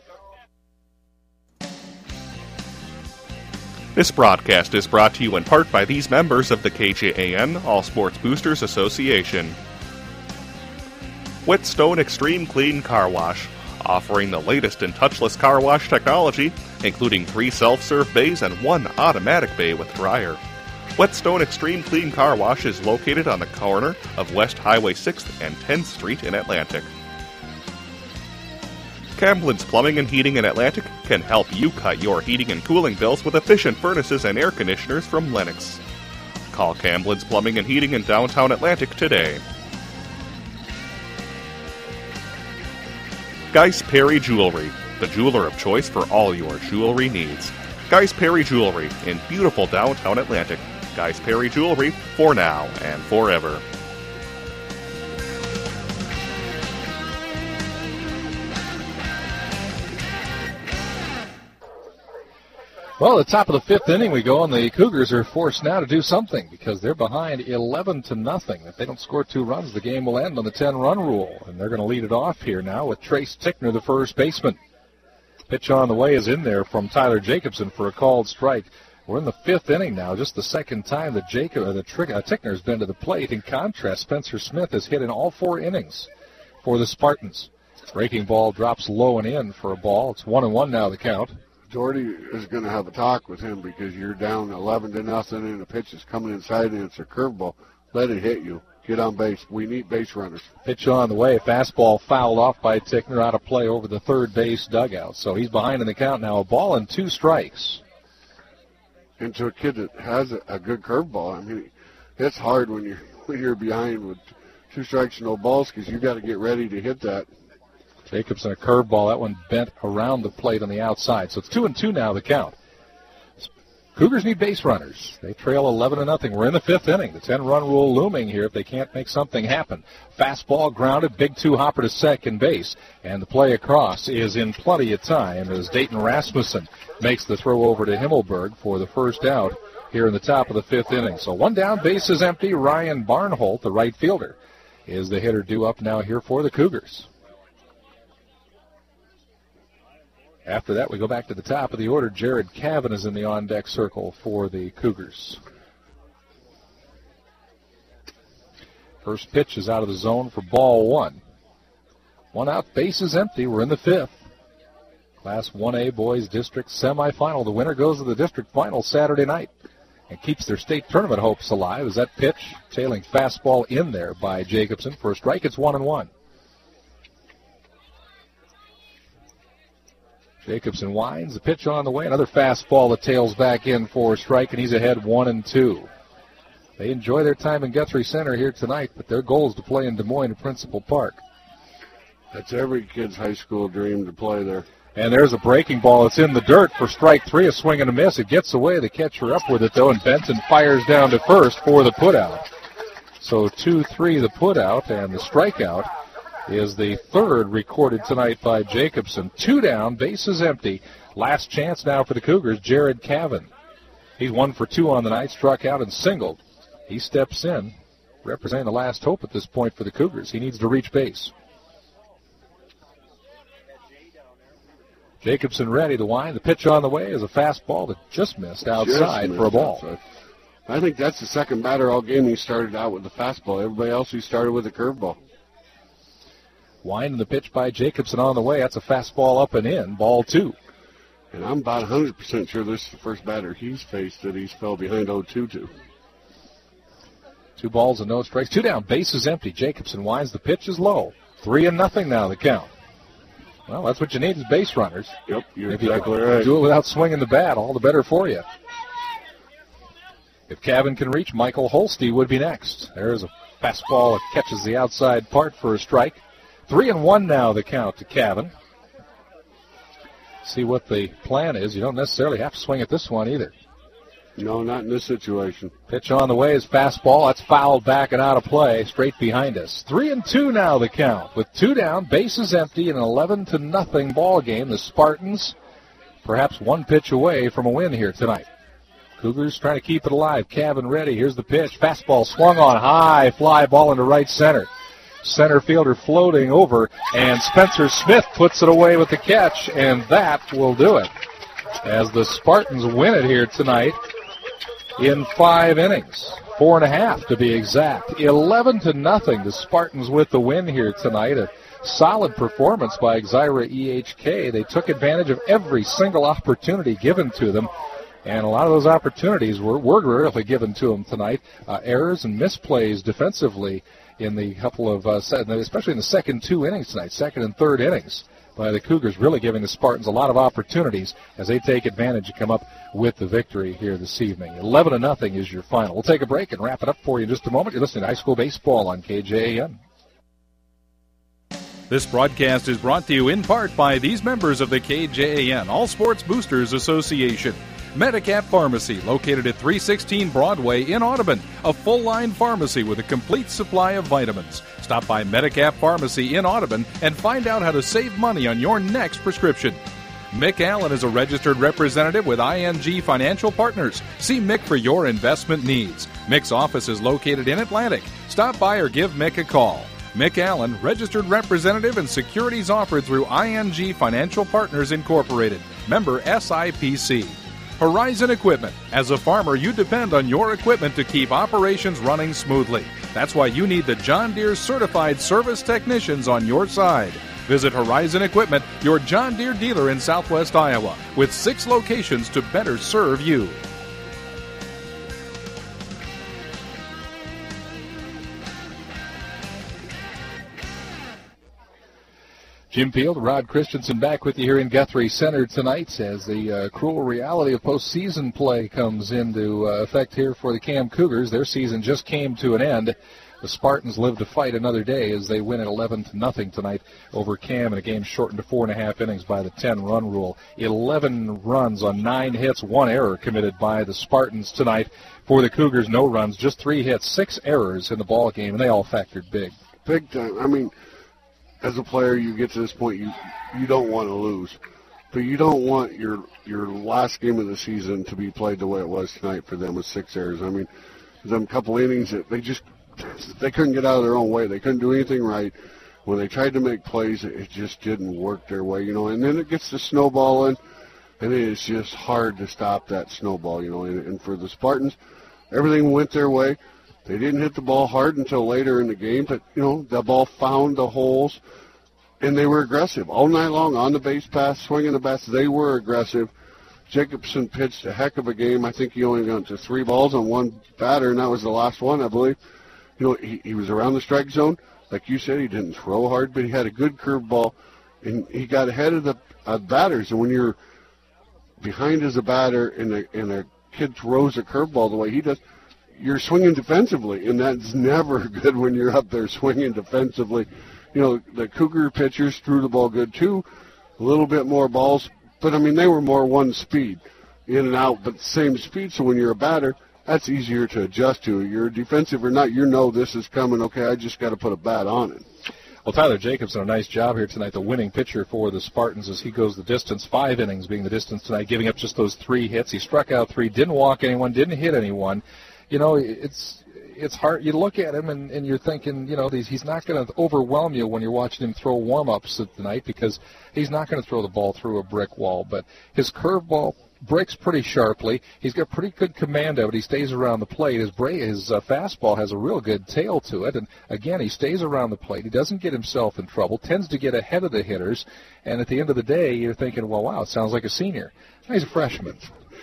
This broadcast is brought to you in part by these members of the KJAN All Sports Boosters Association. Whetstone Extreme Clean Car Wash, offering the latest in touchless car wash technology, including 3 self-serve bays and 1 automatic bay with dryer. Whetstone Extreme Clean Car Wash is located on the corner of West Highway 6th and 10th Street in Atlantic. Camblin's Plumbing and Heating in Atlantic can help you cut your heating and cooling bills with efficient furnaces and air conditioners from Lennox. Call Camblin's Plumbing and Heating in downtown Atlantic today. Geis Perry Jewelry, the jeweler of choice for all your jewelry needs. Guys Perry Jewelry in beautiful downtown Atlantic. Guys Perry Jewelry for now and forever. Well, at the top of the fifth inning we go, and the Cougars are forced now to do something because they're behind 11-0. If they don't score 2 runs, the game will end on the 10-run rule, and they're going to lead it off here now with Trace Tickner, the first baseman. Pitch on the way is in there from Tyler Jacobson for a called strike. We're in the fifth inning now, just the second time that Tickner's been to the plate. In contrast, Spencer Smith has hit in all 4 innings for the Spartans. Breaking ball drops low and in for a ball. It's 1-1 now, the count. Doherty is going to have a talk with him because you're down 11-0 and the pitch is coming inside and it's a curveball. Let it hit you. Get on base. We need base runners. Pitch on the way. Fastball fouled off by Tickner, out of play over the third base dugout. So he's behind in the count now. A ball and 2 strikes. And to a kid that has a good curveball, I mean, it's hard when you're behind with 2 strikes and no balls because you got to get ready to hit that. Jacobson, a curveball. That one bent around the plate on the outside. So it's 2-2 now, the count. Cougars need base runners. They trail 11-0. We're in the fifth inning. The 10-run rule looming here if they can't make something happen. Fastball grounded, big 2-hopper to second base. And the play across is in plenty of time as Dayton Rasmussen makes the throw over to Himmelberg for the first out here in the top of the fifth inning. So 1 down, base is empty. Ryan Barnholt, the right fielder, is the hitter due up now here for the Cougars. After that, we go back to the top of the order. Jared Cavan is in the on-deck circle for the Cougars. First pitch is out of the zone for ball 1. 1 out, base is empty. We're in the fifth. Class 1A Boys District Semifinal. The winner goes to the district final Saturday night and keeps their state tournament hopes alive as that pitch, tailing fastball in there by Jacobson. For a strike, it's 1-1. Jacobson winds, the pitch on the way, another fastball that tails back in for a strike, and he's ahead 1-2. They enjoy their time in Guthrie Center here tonight, but their goal is to play in Des Moines at Principal Park. That's every kid's high school dream to play there. And there's a breaking ball. It's in the dirt for strike 3, a swing and a miss. It gets away, the catcher up with it, though, and Benton fires down to first for the putout. So 2-3 the putout, and the strikeout is the third recorded tonight by Jacobson. 2 down, bases empty. Last chance now for the Cougars, Jared Cavan. He's 1 for 2 on the night, struck out and singled. He steps in, representing the last hope at this point for the Cougars. He needs to reach base. Jacobson ready to wind. The pitch on the way is a fastball that just missed outside for a ball. Outside. I think that's the second batter all game. He started out with the fastball. Everybody else, he started with a curveball. Wind the pitch by Jacobson on the way. That's a fastball up and in. Ball 2. And I'm about 100% sure this is the first batter he's faced that he's fell behind 0-2 to. 2 balls and no strikes. 2 down. Base is empty. Jacobson winds. The pitch is low. 3-0 now the count. Well, that's what you need is base runners. Yep, you're if exactly you right. Do it without swinging the bat, all the better for you. If Cavan can reach, Michael Holste would be next. There's a fastball that catches the outside part for a strike. 3-1 now the count to Cavan. See what the plan is. You don't necessarily have to swing at this one either. No, not in this situation. Pitch on the way is fastball. That's fouled back and out of play, straight behind us. 3-2 now the count. With 2 down, bases empty, in an 11-0 ball game. The Spartans perhaps 1 pitch away from a win here tonight. Cougars trying to keep it alive. Cavan ready. Here's the pitch. Fastball swung on high. Fly ball into right center. Center fielder floating over, and Spencer Smith puts it away with the catch, and that will do it. As the Spartans win it here tonight in 5 innings. 4.5 to be exact. 11-0. The Spartans with the win here tonight. A solid performance by Exira EHK. They took advantage of every single opportunity given to them. And a lot of those opportunities were rarely given to them tonight. Errors and misplays defensively in the couple of, especially in the second 2 innings tonight, second and third innings by the Cougars, really giving the Spartans a lot of opportunities as they take advantage and come up with the victory here this evening. 11-0 is your final. We'll take a break and wrap it up for you in just a moment. You're listening to High School Baseball on KJAN. This broadcast is brought to you in part by these members of the KJAN All Sports Boosters Association. Medicap Pharmacy, located at 316 Broadway in Audubon, a full-line pharmacy with a complete supply of vitamins. Stop by Medicap Pharmacy in Audubon and find out how to save money on your next prescription. Mick Allen is a registered representative with ING Financial Partners. See Mick for your investment needs. Mick's office is located in Atlantic. Stop by or give Mick a call. Mick Allen, registered representative and securities offered through ING Financial Partners Incorporated. Member SIPC. Horizon Equipment. As a farmer, you depend on your equipment to keep operations running smoothly. That's why you need the John Deere certified service technicians on your side. Visit Horizon Equipment, your John Deere dealer in southwest Iowa, with 6 locations to better serve you. Jim Field, Rod Christensen back with you here in Guthrie Center tonight as the cruel reality of postseason play comes into effect here for the Cam Cougars. Their season just came to an end. The Spartans live to fight another day as they win at 11-0 tonight over Cam in a game shortened to 4.5 innings by the 10-run rule. 11 runs on 9 hits, 1 error committed by the Spartans tonight. For the Cougars, no runs, just 3 hits, 6 errors in the ball game, and they all factored big. Big time. I mean, as a player, you get to this point, you don't want to lose. But you don't want your last game of the season to be played the way it was tonight for them with 6 errors. I mean, them couple innings, they couldn't get out of their own way. They couldn't do anything right. When they tried to make plays, it just didn't work their way, and then it gets to snowballing, and it is just hard to stop that snowball, and for the Spartans, everything went their way. They didn't hit the ball hard until later in the game, but, the ball found the holes, and they were aggressive. All night long, on the base pass, swinging the bats, they were aggressive. Jacobson pitched a heck of a game. I think he only got to 3 balls on 1 batter, and that was the last one, I believe. He was around the strike zone. Like you said, he didn't throw hard, but he had a good curveball, and he got ahead of the batters. And when you're behind as a batter and a kid throws a curveball the way he does, you're swinging defensively, and that's never good when you're up there swinging defensively. The Cougar pitchers threw the ball good, too. A little bit more balls, but, they were more one speed, in and out, but the same speed. So when you're a batter, that's easier to adjust to. You're defensive or not, this is coming. Okay, I just got to put a bat on it. Well, Tyler Jacobs done a nice job here tonight, the winning pitcher for the Spartans as he goes the distance, 5 innings being the distance tonight, giving up just those 3 hits. He struck out 3, didn't walk anyone, didn't hit anyone. It's hard. You look at him and you're thinking, he's not going to overwhelm you when you're watching him throw warm-ups tonight because he's not going to throw the ball through a brick wall. But his curveball breaks pretty sharply. He's got pretty good command of it. He stays around the plate. His fastball has a real good tail to it. And, again, he stays around the plate. He doesn't get himself in trouble, tends to get ahead of the hitters. And at the end of the day, you're thinking, well, wow, it sounds like a senior. He's a freshman.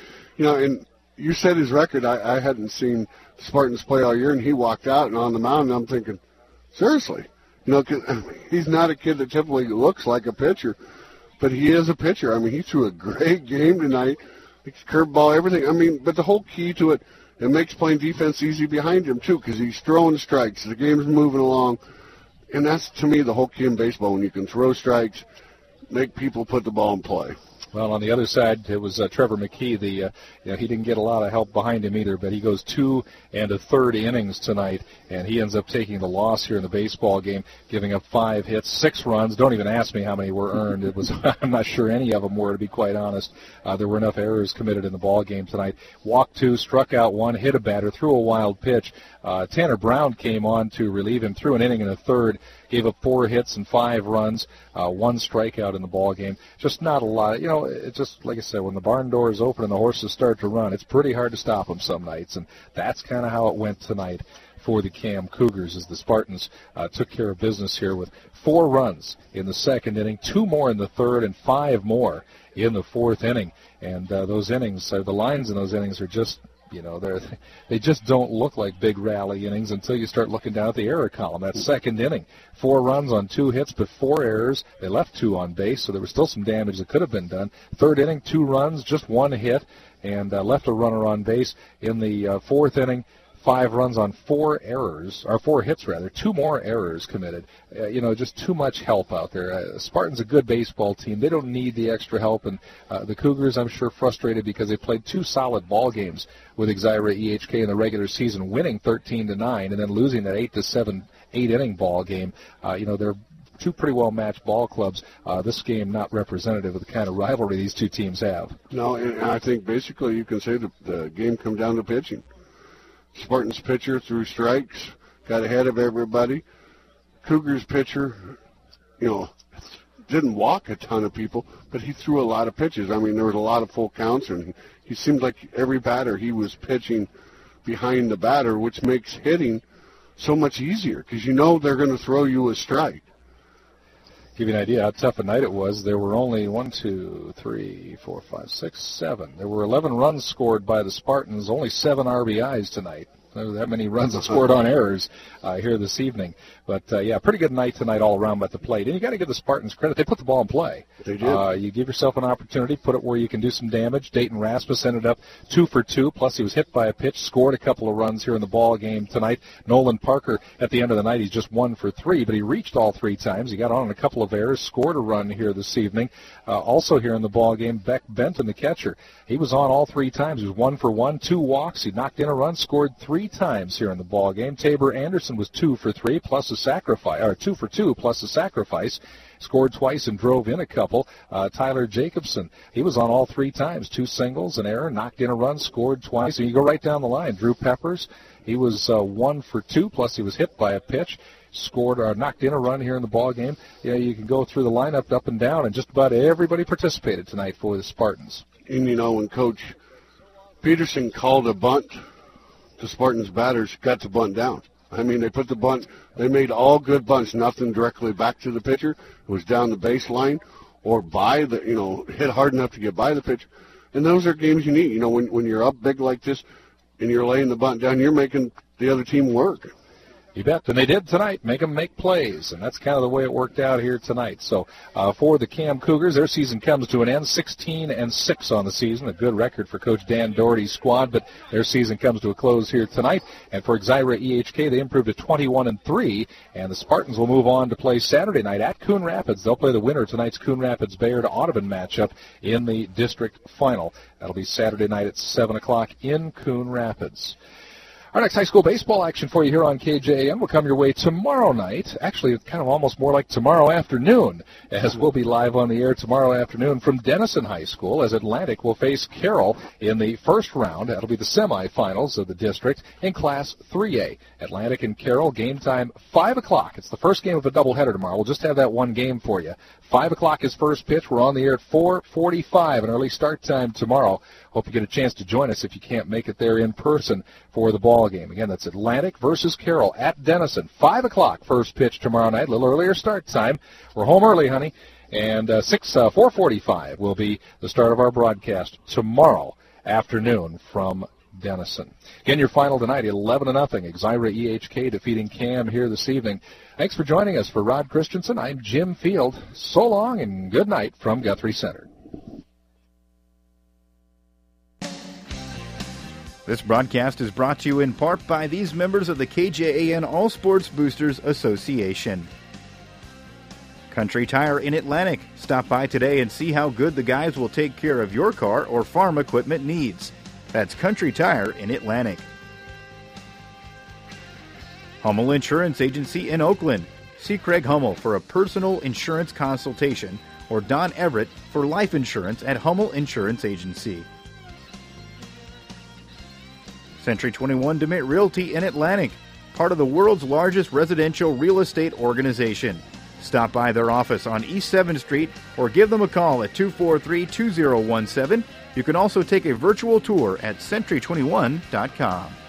And you said his record. I hadn't seen Spartans play all year, and he walked out and on the mound, and I'm thinking, seriously? 'Cause he's not a kid that typically looks like a pitcher. But he is a pitcher. He threw a great game tonight. Curveball, everything. But the whole key to it makes playing defense easy behind him, too, because he's throwing strikes. The game's moving along. And that's, to me, the whole key in baseball, when you can throw strikes, make people put the ball in play. Well, on the other side, it was Trevor McKee. He didn't get a lot of help behind him either, but he goes 2 1/3 innings tonight, and he ends up taking the loss here in the baseball game, giving up 5 hits, 6 runs. Don't even ask me how many were earned. I'm not sure any of them were, to be quite honest. There were enough errors committed in the ball game tonight. Walked 2, struck out 1, hit a batter, threw a wild pitch. Tanner Brown came on to relieve him, threw an inning and a third, gave up 4 hits and 5 runs, 1 strikeout in the ball game. Just not a lot. It's just like I said, when the barn door is open and the horses start to run, it's pretty hard to stop them some nights, and that's kind of how it went tonight for the Cam Cougars as the Spartans took care of business here with 4 runs in the second inning, 2 more in the third, and 5 more in the fourth inning. And those innings, the lines in those innings are just, they just don't look like big rally innings until you start looking down at the error column. That second inning, 4 runs on 2 hits, but 4 errors. They left 2 on base, so there was still some damage that could have been done. Third inning, 2 runs, just 1 hit, and left a runner on base. In the fourth inning, 5 runs on 4 errors, or 4 hits rather, 2 more errors committed. Just too much help out there. Spartan's a good baseball team. They don't need the extra help, and the Cougars, I'm sure, frustrated because they played 2 solid ball games with Exira EHK in the regular season, winning 13-9 and then losing that 8-7 8-inning ball game. They're 2 pretty well-matched ball clubs. This game not representative of the kind of rivalry these 2 teams have. No, and I think basically you can say the game comes down to pitching. Spartan's pitcher threw strikes, got ahead of everybody. Cougars pitcher, didn't walk a ton of people, but he threw a lot of pitches. I mean, there was a lot of full counts, and he seemed like every batter he was pitching behind the batter, which makes hitting so much easier because they're going to throw you a strike. Give you an idea how tough a night it was. There were only 7. There were 11 runs scored by the Spartans, only 7 RBIs tonight. That many runs scored on errors here this evening. But, pretty good night tonight all around at the plate. And you got to give the Spartans credit. They put the ball in play. They did. You give yourself an opportunity, put it where you can do some damage. Dayton Rasmus ended up 2 for 2, plus he was hit by a pitch, scored a couple of runs here in the ball game tonight. Nolan Parker, at the end of the night, he's just 1 for 3, but he reached all 3 times. He got on a couple of errors, scored a run here this evening. Also here in the ball game, Beck Benton, the catcher. He was on all 3 times. He was 1 for 1, 2 walks. He knocked in a run, scored 3 times here in the ball game. Tabor Anderson was 2 for 3 plus a sacrifice, or 2 for 2 plus a sacrifice. Scored twice and drove in a couple. Tyler Jacobson, he was on all 3 times. 2 singles, an error, knocked in a run, scored twice. And you go right down the line. Drew Peppers, he was 1 for 2, plus he was hit by a pitch. Scored or knocked in a run here in the ball game. You can go through the lineup up and down, and just about everybody participated tonight for the Spartans. And when Coach Peterson called a bunt, the Spartans batters got the bunt down. I mean, they put the bunt, they made all good bunts, nothing directly back to the pitcher. It was down the baseline or by the, hit hard enough to get by the pitcher. And those are games you need. When you're up big like this and you're laying the bunt down, you're making the other team work. You bet. And they did tonight, make them make plays, and that's kind of the way it worked out here tonight. So for the Cam Cougars, their season comes to an end, 16-6 on the season, a good record for Coach Dan Doherty's squad, but their season comes to a close here tonight. And for Exira EHK, they improved to 21-3, and the Spartans will move on to play Saturday night at Coon Rapids. They'll play the winner of tonight's Coon Rapids-Bayard Audubon matchup in the district final. That'll be Saturday night at 7 o'clock in Coon Rapids. Our next high school baseball action for you here on KJAM will come your way tomorrow night. Actually, it's kind of almost more like tomorrow afternoon, as we'll be live on the air tomorrow afternoon from Denison High School as Atlantic will face Carroll in the first round. That'll be the semifinals of the district in Class 3A. Atlantic and Carroll, game time 5 o'clock. It's the first game of a doubleheader tomorrow. We'll just have that one game for you. 5 o'clock is first pitch. We're on the air at 4:45, an early start time tomorrow. Hope you get a chance to join us if you can't make it there in person for the ball game. Again, that's Atlantic versus Carroll at Denison. 5 o'clock first pitch tomorrow night, a little earlier start time. We're home early, honey. And 4:45 will be the start of our broadcast tomorrow afternoon from Denison. Again, your final tonight, 11-0. Exira EHK defeating Cam here this evening. Thanks for joining us. For Rod Christensen, I'm Jim Field. So long and good night from Guthrie Center. This broadcast is brought to you in part by these members of the KJAN All Sports Boosters Association. Country Tire in Atlantic. Stop by today and see how good the guys will take care of your car or farm equipment needs. That's Country Tire in Atlantic. Hummel Insurance Agency in Oakland. See Craig Hummel for a personal insurance consultation or Don Everett for life insurance at Hummel Insurance Agency. Century 21 DeMitt Realty in Atlantic, part of the world's largest residential real estate organization. Stop by their office on East 7th Street or give them a call at 243-2017. You can also take a virtual tour at century21.com.